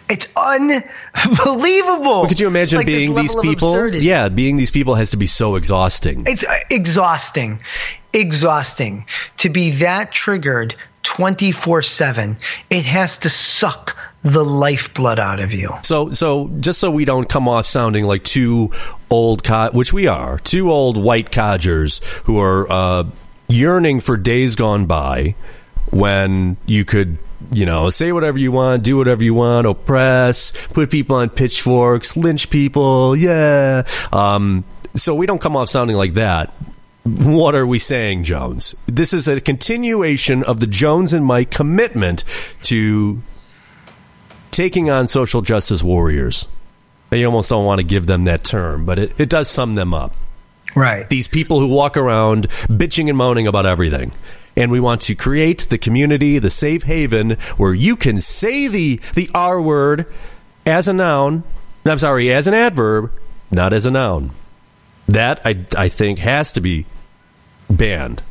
It's unbelievable. But could you imagine like being these people? Yeah, being these people has to be so exhausting. It's exhausting. Exhausting. To be that triggered twenty-four seven, it has to suck the lifeblood out of you. So, so just so we don't come off sounding like two old, co- which we are, two old white codgers who are uh, yearning for days gone by when you could, you know, say whatever you want, do whatever you want, oppress, put people on pitchforks, lynch people, yeah. Um, so we don't come off sounding like that. What are we saying, Jones? This is a continuation of the Jones and Mike commitment to taking on social justice warriors. You almost don't want to give them that term, but it, it does sum them up. Right. These people who walk around bitching and moaning about everything. And we want to create the community, the safe haven, where you can say the, the R word as a noun. I'm sorry, as an adverb, not as a noun. That, I, I think, has to be banned.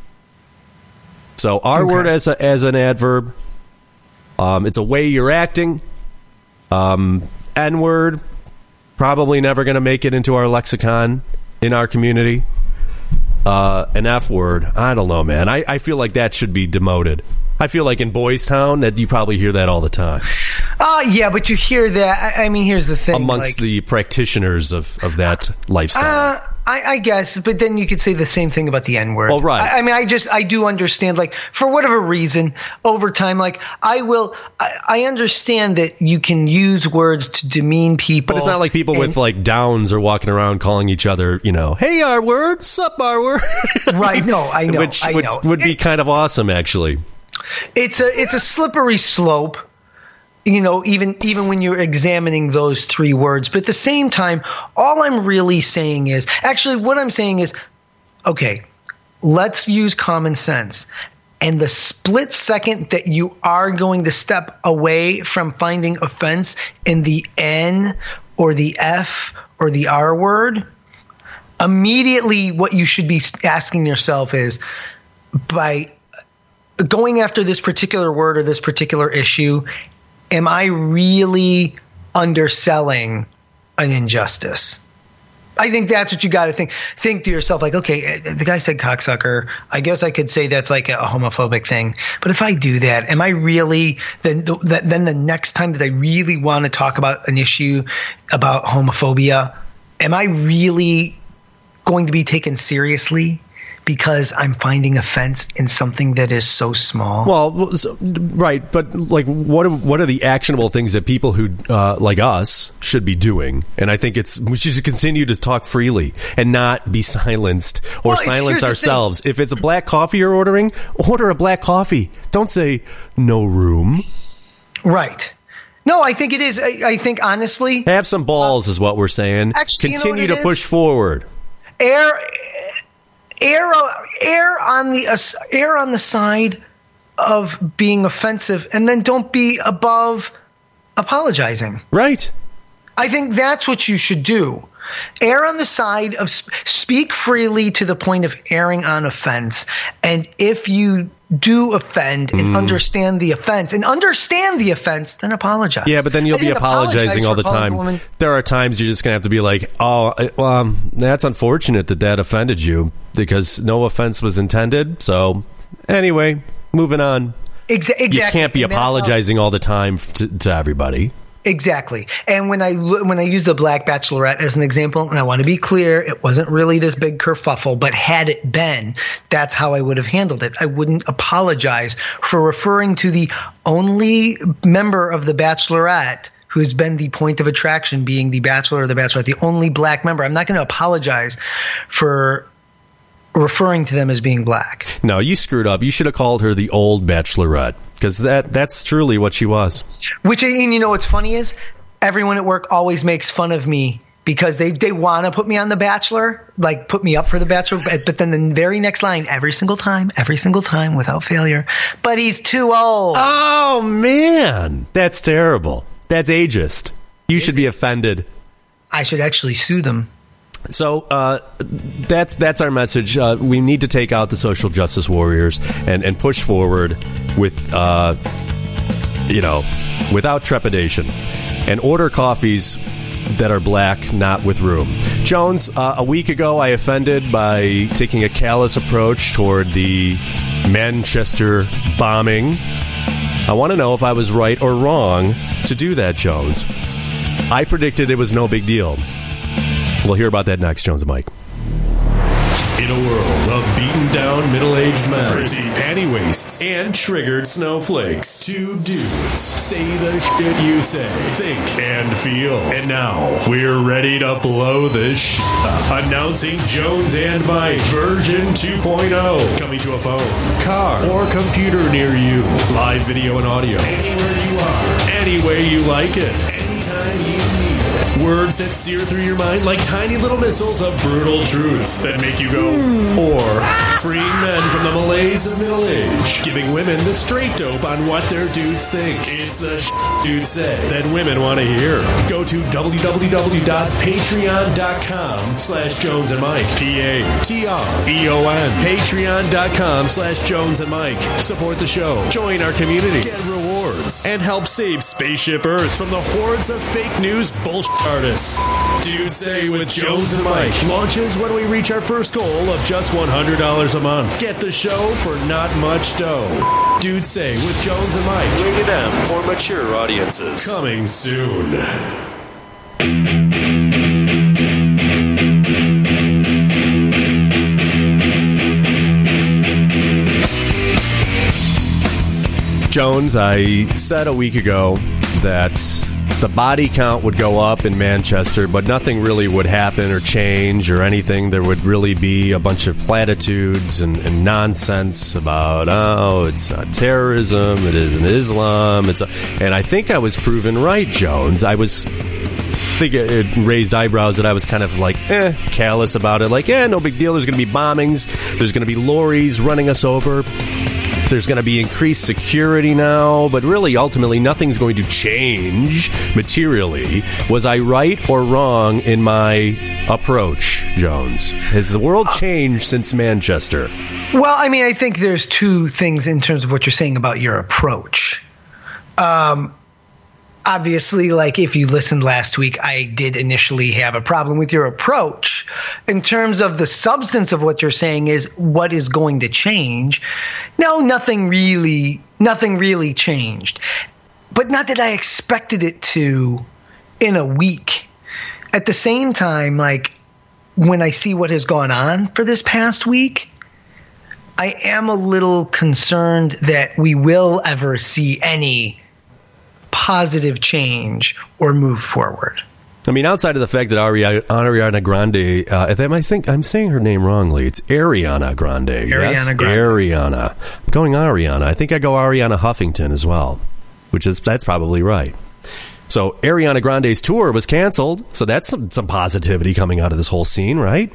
So R okay. word as a, as an adverb. Um, it's a way you're acting. Um, N word, probably never going to make it into our lexicon in our community. Uh, an F word, I don't know, man. I, I feel like that should be demoted. I feel like in Boys Town that you probably hear that all the time. Uh, yeah, but you hear that. I, I mean, here's the thing. Amongst like, the practitioners of, of that lifestyle. Uh, I, I guess, but then you could say the same thing about the N-word. Oh, right. I, I mean, I just, I do understand, like, for whatever reason, over time, like, I will, I, I understand that you can use words to demean people. But it's not like people and, with, like, downs are walking around calling each other, you know, hey, R-word, sup, R-word. Right, no, I know, Which I would, know. would be it, kind of awesome, actually. It's a, it's a slippery slope. You know, even even when you're examining those three words. But at the same time, all I'm really saying is, actually what I'm saying is, okay, let's use common sense. And the split second that you are going to step away from finding offense in the N or the F or the R word, immediately what you should be asking yourself is, by going after this particular word or this particular issue, am I really underselling an injustice? I think that's what you got to think. Think to yourself, like, okay, the guy said cocksucker. I guess I could say that's like a homophobic thing. But if I do that, am I really then? The, then the next time that I really want to talk about an issue about homophobia, am I really going to be taken seriously? Because I'm finding offense in something that is so small. Well, so, right, but like, what are, what are the actionable things that people who uh, like us should be doing? And I think it's we should continue to talk freely and not be silenced or well, silence ourselves. If it's a black coffee you're ordering, order a black coffee. Don't say no room. Right. No, I think it is. I, I think honestly, have some balls uh, is what we're saying. Actually, continue you know to push forward. Air. Err, err on the uh, err on the side of being offensive, and then don't be above apologizing. Right. I think that's what you should do. Err on the side of speak freely to the point of erring on offense, and if you do offend and mm. understand the offense and understand the offense, then apologize. Yeah, but then you'll I be apologizing all the time. There are times you're just going to have to be like, oh, well, um, that's unfortunate that that offended you because no offense was intended. So anyway, moving on. Exa- exactly. You can't be apologizing all the time to, to everybody. Exactly. And when I when I use the Black Bachelorette as an example, and I want to be clear, it wasn't really this big kerfuffle, but had it been, that's how I would have handled it. I wouldn't apologize for referring to the only member of the Bachelorette who's been the point of attraction, being the Bachelor or the Bachelorette, the only black member. I'm not going to apologize for referring to them as being black. No, you screwed up. You should have called her the old Bachelorette. Because that, that's truly what she was. Which, and you know what's funny is, everyone at work always makes fun of me because they, they want to put me on The Bachelor, like put me up for The Bachelor. But, but then the very next line, every single time, every single time without failure, but he's too old. Oh, man. That's terrible. That's ageist. You is should be offended. I should actually sue them. So uh, that's that's our message. Uh, we need to take out the social justice warriors and, and push forward with, uh, you know, without trepidation. and order coffees that are black, not with room. Jones, uh, a week ago I offended by taking a callous approach toward the Manchester bombing. I want to know if I was right or wrong to do that, Jones. I predicted it was no big deal. We'll hear about that next, Jones and Mike. In a world of beaten-down middle-aged men, prissy panty waists, and triggered snowflakes, two dudes say the shit you say, think, and feel. And now, we're ready to blow this shit up. Announcing Jones and Mike version two point oh. Coming to a phone, car, or computer near you. Live video and audio. Anywhere you are. Any way you like it. Anytime you need it. Words that sear through your mind like tiny little missiles of brutal truth that make you go, mm. or freeing men from the malaise of middle age, giving women the straight dope on what their dudes think. It's the sh- dudes say that women want to hear. Go to www.patreon.com slash Jones and Mike. P A T R E O N. Patreon.com slash Jones and Mike. Support the show. Join our community. Get rewards. And help save Spaceship Earth from the hordes of fake news bullshit artists. Dude Say with Jones and Mike launches when we reach our first goal of just one hundred dollars a month. Get the show for not much dough. Dude Say with Jones and Mike. Rated M for mature audiences. Coming soon. Jones, I said a week ago that the body count would go up in Manchester, but nothing really would happen or change or anything. There would really be a bunch of platitudes and, and nonsense about, oh, it's not terrorism, it isn't Islam. It's a, and I think I was proven right, Jones. I was... I think it raised eyebrows that I was kind of like, eh, callous about it. Like, eh, no big deal. There's going to be bombings. There's going to be lorries running us over. There's going to be increased security now, but really, ultimately, nothing's going to change materially. Was I right or wrong in my approach, Jones? Has the world changed since Manchester? Well, I mean, I think there's two things in terms of what you're saying about your approach. Um, obviously, like if you listened last week, I did initially have a problem with your approach. In terms of the substance of what you're saying is what is going to change. No, nothing really, nothing really changed. But not that I expected it to in a week. At the same time, like when I see what has gone on for this past week, I am a little concerned that we will ever see any positive change or move forward. I mean, outside of the fact that Ari- Ariana Grande, uh, I think I'm saying her name wrongly. It's Ariana Grande. Ariana yes? Grande. Ariana. I'm going Ariana. I think I go Ariana Huffington as well, which is that's probably right. So Ariana Grande's tour was canceled. So that's some, some positivity coming out of this whole scene, right?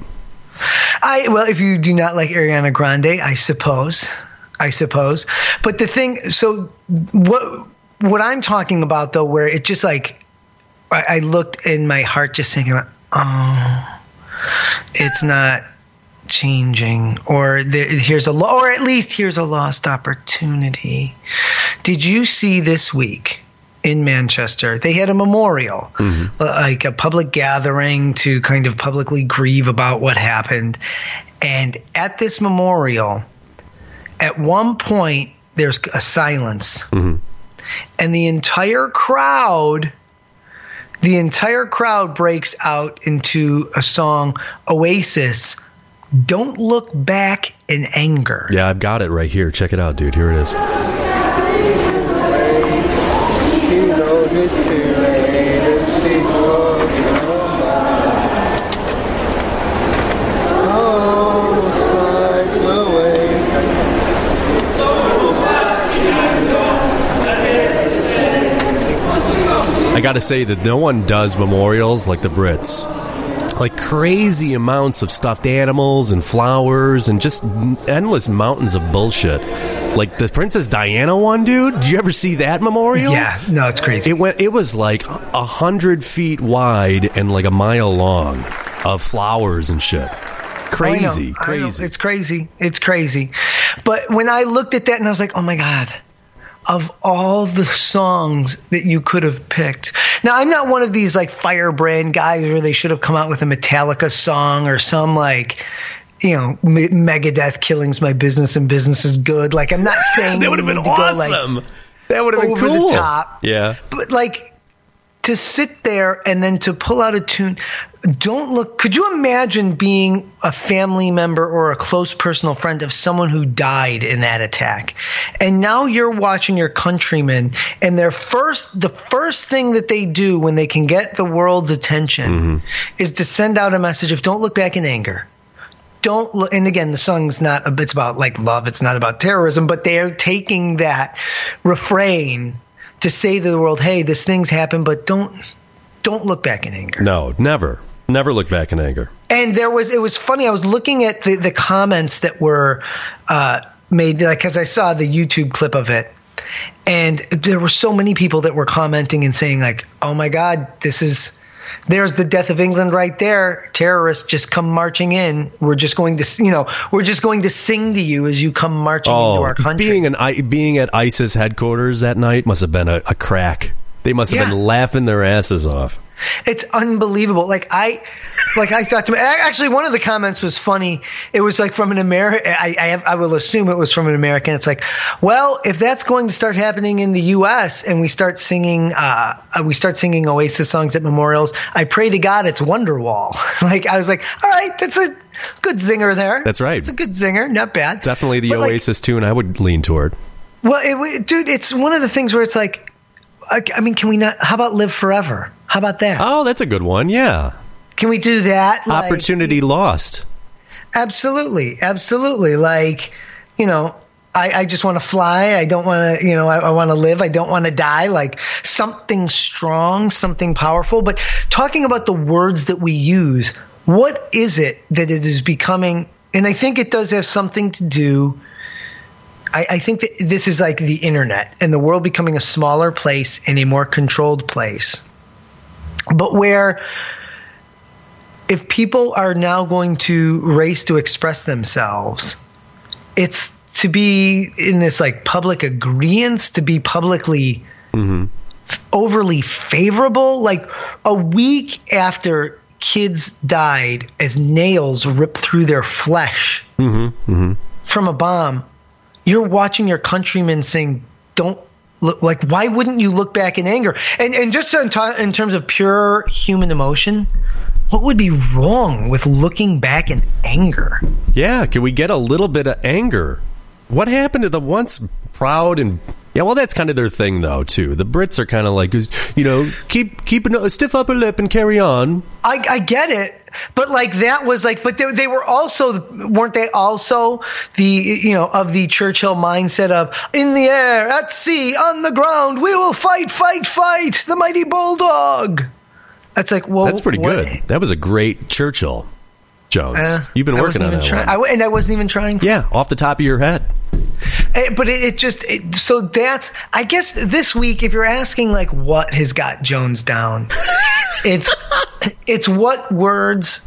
I well, if you do not like Ariana Grande, I suppose, I suppose. But the thing, so what what I'm talking about though, where it just like. I looked in my heart just thinking, oh, it's not changing, or there, here's a lo- or at least here's a lost opportunity. Did you see this week in Manchester? They had a memorial, mm-hmm. like a public gathering to kind of publicly grieve about what happened. And at this memorial, at one point, there's a silence, mm-hmm. and the entire crowd. The entire crowd breaks out into a song, Oasis, Don't Look Back in Anger. Yeah, I've got it right here. Check it out, dude. Here it is. I gotta say that no one does memorials like the Brits. Like crazy amounts of stuffed animals and flowers and just endless mountains of bullshit. Like the Princess Diana one, dude. Did you ever see that memorial? Yeah, no, it's crazy. It went. It was like a hundred feet wide and like a mile long of flowers and shit. Crazy, I know, crazy. I know. It's crazy. It's crazy. But when I looked at that and I was like, oh my God. of all the songs that you could have picked. Now, I'm not one of these like firebrand guys where they should have come out with a Metallica song or some like, you know, Me- Megadeth Killing's My Business and Business is Good. Like, I'm not saying that would have been awesome. Go, like, that would have been over cool. the top. Yeah. But like, to sit there and then to pull out a tune, don't look. Could you imagine being a family member or a close personal friend of someone who died in that attack? And now you're watching your countrymen, and their first, the first thing that they do when they can get the world's attention mm-hmm. is to send out a message of don't look back in anger. Don't look, and again, the song's not, it's about like love. It's not about terrorism, but they're taking that refrain to say to the world, hey, this thing's happened, but don't don't look back in anger. No, never. Never look back in anger. And there was, it was funny. I was looking at the, the comments that were uh, made, because I saw the YouTube clip of it. And there were so many people that were commenting and saying like, oh my God, this is, there's the death of England right there. Terrorists just come marching in. We're just going to, you know, we're just going to sing to you as you come marching oh, into our country. Being an being at ISIS headquarters that night must have been a, a crack. They must have yeah. been laughing their asses off. It's unbelievable. Like I, like I thought to me, actually one of the comments was funny. It was like from an American, I, I, have, I will assume it was from an American. It's like, well, if that's going to start happening in the U S and we start singing, uh, we start singing Oasis songs at memorials, I pray to God it's Wonderwall. Like, I was like, all right, that's a good zinger there. That's right. It's a good zinger. Not bad. Definitely the but Oasis like, tune I would lean toward. Well, it, dude, it's one of the things where it's like, I mean, can we not, how about Live Forever? How about that? Oh, that's a good one. Yeah. Can we do that? Like, opportunity lost. Absolutely. Absolutely. Like, you know, I, I just want to fly. I don't want to, you know, I, I want to live. I don't want to die. Like something strong, something powerful. But talking about the words that we use, what is it that it is becoming? And I think it does have something to do. I, I think that this is like the internet and the world becoming a smaller place and a more controlled place. But where if people are now going to race to express themselves, it's to be in this like public agreement, to be publicly mm-hmm. overly favorable. Like a week after kids died as nails ripped through their flesh mm-hmm. Mm-hmm. from a bomb, you're watching your countrymen saying, don't look, like, why wouldn't you look back in anger? And and just in, t- in terms of pure human emotion, what would be wrong with looking back in anger? Yeah, can we get a little bit of anger? What happened to the once proud and... Yeah, well, that's kind of their thing, though, too. The Brits are kind of like, you know, keep keep a stiff upper lip and carry on. I, I get it. But, like, that was, like, but they, they were also, weren't they also the, you know, of the Churchill mindset of, in the air, at sea, on the ground, we will fight, fight, fight, the mighty bulldog. That's like, well, that's pretty what? good. That was a great Churchill, Jones. Uh, You've been working on that try- one. I, and I wasn't even trying. Yeah, off the top of your head. But it, it just it, so that's I guess this week if you're asking like what has got Jones down, it's it's what words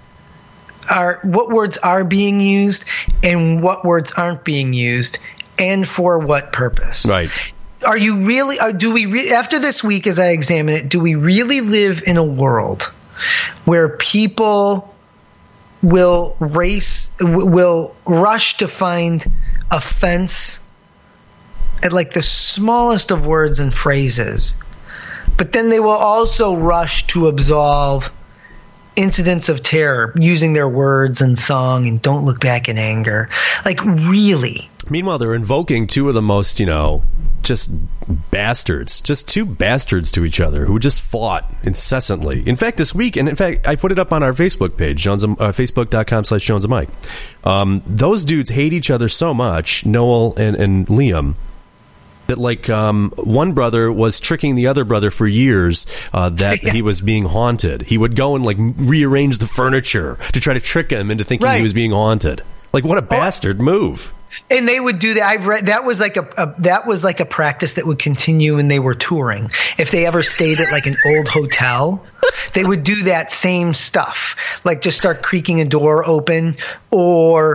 are what words are being used and what words aren't being used and for what purpose. Right. Are you really? Are, do we re- after this week, as I examine it, do we really live in a world where people will race will rush to find offense at like the smallest of words and phrases, but then they will also rush to absolve incidents of terror using their words and song and don't look back in anger? Like, really? Meanwhile, they're invoking two of the most, you know, just bastards, just two bastards to each other who just fought incessantly. In fact, this week, and in fact, I put it up on our Facebook page, Jones, uh, facebook.com slash Jones and Mike. Um, those dudes hate each other so much, Noel and, and Liam, that like um, one brother was tricking the other brother for years uh, that yeah. he was being haunted. He would go and like rearrange the furniture to try to trick him into thinking right. he was being haunted. Like, what a bastard oh. move. And they would do that. I've read that was like a, a that was like a practice that would continue when they were touring. If they ever stayed at like an old hotel, they would do that same stuff. Like just start creaking a door open or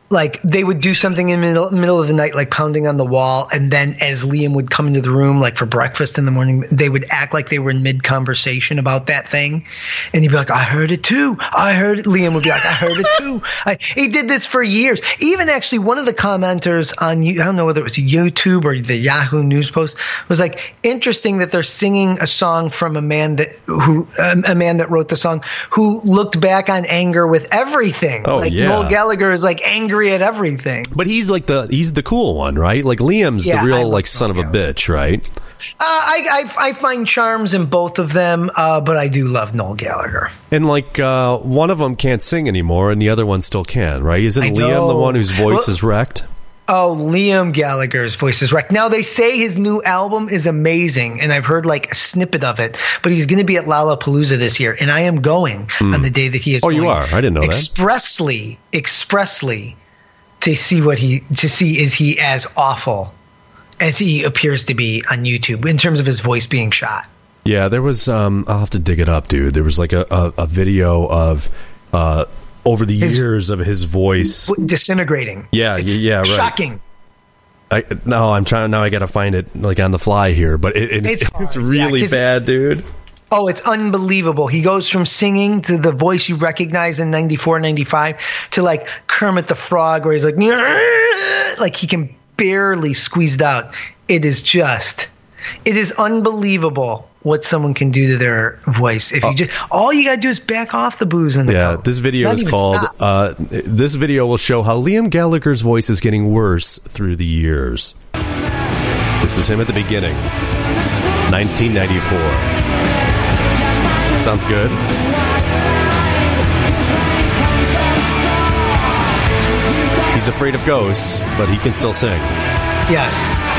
like they would do something in the middle, middle of the night, like pounding on the wall. And then as Liam would come into the room, like for breakfast in the morning, they would act like they were in mid conversation about that thing. And he'd be like, I heard it too. I heard it. Liam would be like, I heard it too. I, he did this for years. Even actually one of the commenters on, I don't know whether it was YouTube or the Yahoo News post, was like, interesting that they're singing a song from a man that who, um, a man that wrote the song who looked back on anger with everything. Oh, like yeah. Noel Gallagher is like angry at everything, but he's like the he's the cool one, right? Like Liam's yeah, the real like son Noel of a bitch, right? Uh, I, I I find charms in both of them, uh, but I do love Noel Gallagher. And like uh, one of them can't sing anymore, and the other one still can, right? Isn't I Liam know. the one whose voice Well, is wrecked? Oh, Liam Gallagher's voice is wrecked. Now, they say his new album is amazing, and I've heard like a snippet of it, but he's going to be at Lollapalooza this year, and I am going mm. on the day that he is Oh, going. you are? I didn't know expressly, that. Expressly, expressly to see what he, to see is he as awful as he appears to be on YouTube in terms of his voice being shot. Yeah, there was, um, I'll have to dig it up, dude. There was like a, a, a video of, uh, over the his, years of his voice disintegrating. Yeah, it's yeah, right. Shocking. I, no, I'm trying now. I got to find it like on the fly here, but it, it, it's, it's really yeah, bad, dude. Oh, it's unbelievable. He goes from singing to the voice you recognize in ninety-four, ninety-five to like Kermit the Frog, where he's like, like he can barely squeeze it out. It is just, it is unbelievable what someone can do to their voice. If you oh. just, all you gotta do is back off the booze and the yeah. coke. This video Not is called. Uh, this video will show how Liam Gallagher's voice is getting worse through the years. This is him at the beginning, nineteen ninety-four. Sounds good. He's afraid of ghosts, but he can still sing. Yes.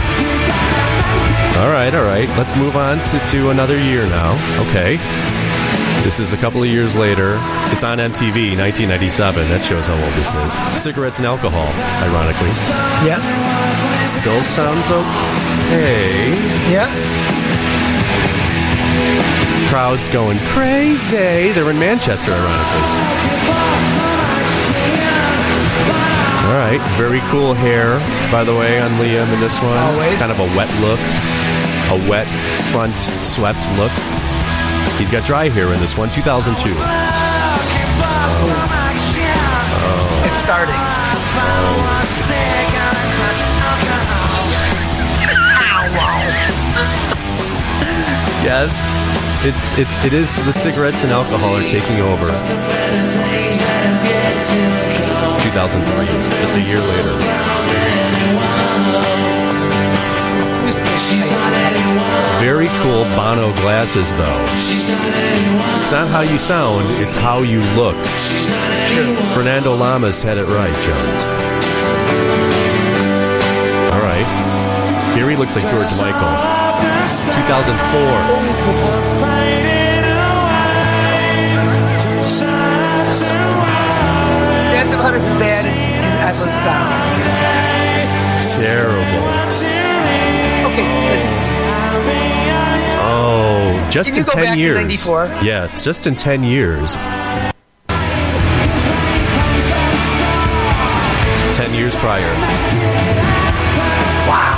All right, all right. Let's move on to, to another year now. Okay. This is a couple of years later. It's on M T V, nineteen ninety-seven. That shows how old this is. Cigarettes and alcohol, ironically. Yeah. Still sounds okay. Yeah. Crowd's going crazy. They're in Manchester, ironically. All right. Very cool hair, by the way, on Liam in this one. Always. Kind of a wet look. A wet front swept look. He's got dry hair in this one, two thousand two. Oh. Oh. It's starting. Oh. Yes, it's it, it is the cigarettes and alcohol are taking over. two thousand three, just a year later. Very cool Bono glasses, though. It's not how you sound, it's how you look. Fernando Lamas had it right, Jones. All right. Here he looks like George Michael. two thousand four. That's about as bad as you can ever sound. Terrible. Okay, listen. Oh, just in ten years. ninety-four? Yeah, just in ten years. Ten years prior. Wow.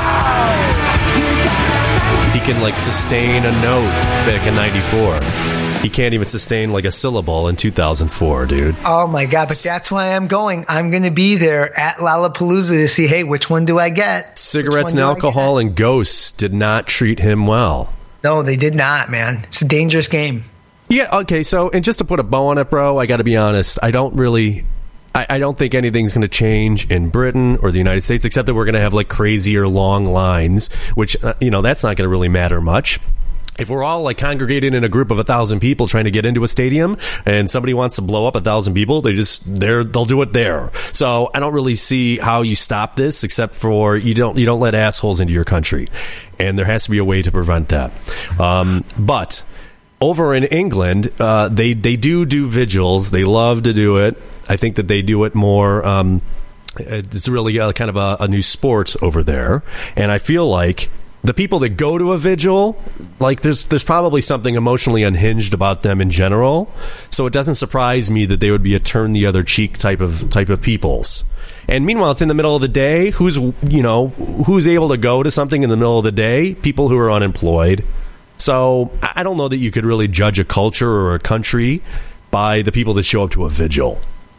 He can like sustain a note back in ninety-four. He can't even sustain like a syllable in two thousand four, dude. Oh my God, but that's why I'm going. I'm going to be there at Lollapalooza to see, hey, which one do I get? Cigarettes and alcohol and ghosts did not treat him well. No, they did not, man. It's a dangerous game. Yeah, okay, so, and just to put a bow on it, bro, I got to be honest, I don't really, I, I don't think anything's going to change in Britain or the United States, except that we're going to have, like, crazier long lines, which, uh, you know, that's not going to really matter much. If we're all, like, congregated in a group of a thousand people trying to get into a stadium and somebody wants to blow up a thousand people, they just, they're, they'll do it there. So I don't really see how you stop this, except for you don't, you don't let assholes into your country. And there has to be a way to prevent that. Um, but over in England, uh, they, they do do vigils. They love to do it. I think that they do it more, um, it's really a, kind of a, a new sport over there. And I feel like the people that go to a vigil, like there's there's probably something emotionally unhinged about them in general. So it doesn't surprise me that they would be a turn the other cheek type of type of peoples. And meanwhile, it's in the middle of the day. Who's, you know, who's able to go to something in the middle of the day? People who are unemployed. So I don't know that you could really judge a culture or a country by the people that show up to a vigil.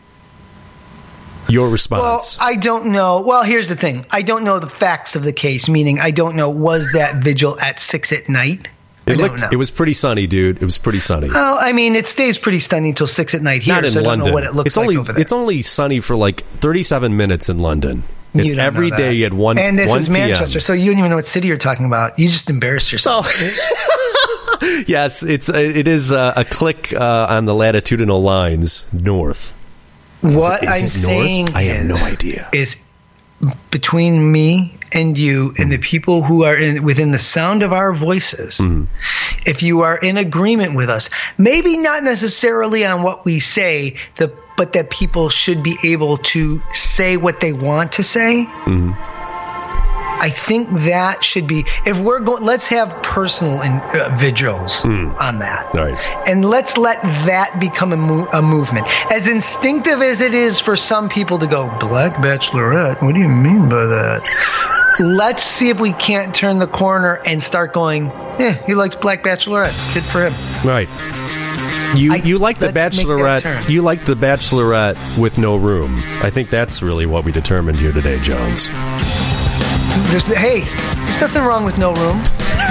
Your response? Well, I don't know. Well, here's the thing. I don't know the facts of the case, meaning I don't know, was that vigil at six at night? It, looked, it was pretty sunny, dude. It was pretty sunny. Well, I mean, it stays pretty sunny until six at night here, Not in so I don't London. know what it looks it's like only, over there. It's only sunny for like thirty-seven minutes in London. It's You don't every know day that. at one And this one is Manchester, p m. so you don't even know what city you're talking about. You just embarrassed yourself. Oh. Yes, it's it is uh, a click uh, on the latitudinal lines north. What is it, is I'm it north? saying I have is, no idea. is between me and you and the people who are in within the sound of our voices, mm-hmm. if you are in agreement with us, maybe not necessarily on what we say, the but that people should be able to say what they want to say. Mm-hmm. I think that should be, if we're going, let's have personal in, uh, vigils mm. on that. Right. And let's let that become a, mo- a movement. As instinctive as it is for some people to go, Black Bachelorette, what do you mean by that? Let's see if we can't turn the corner and start going, eh, he likes Black Bachelorettes. Good for him. Right. You I, you like the Bachelorette, you like the Bachelorette with no room. I think that's really what we determined here today, Jones. There's, hey, there's nothing wrong with no room.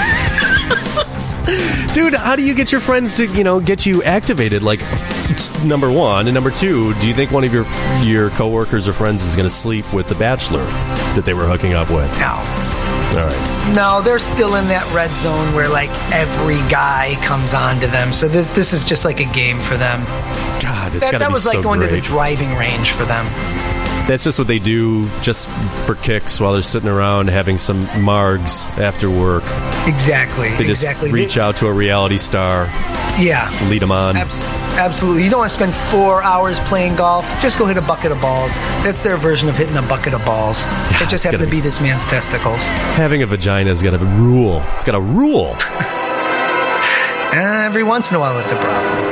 Dude, how do you get your friends to, you know, get you activated? Like, number one. And number two, do you think one of your your coworkers or friends is going to sleep with the bachelor that they were hooking up with? No. All right. No, they're still in that red zone where, like, every guy comes on to them. So this, this is just like a game for them. God, it's that, got to be so great. That was like going to the driving range for them. That's just what they do just for kicks while they're sitting around having some margs after work. Exactly. They just exactly. reach they, out to a reality star. Yeah. Lead them on. Abs- absolutely. You don't want to spend four hours playing golf. Just go hit a bucket of balls. That's their version of hitting a bucket of balls. Yeah, it just happened to be this man's testicles. Having a vagina's got a rule. It's got a rule. Every once in a while, it's a problem.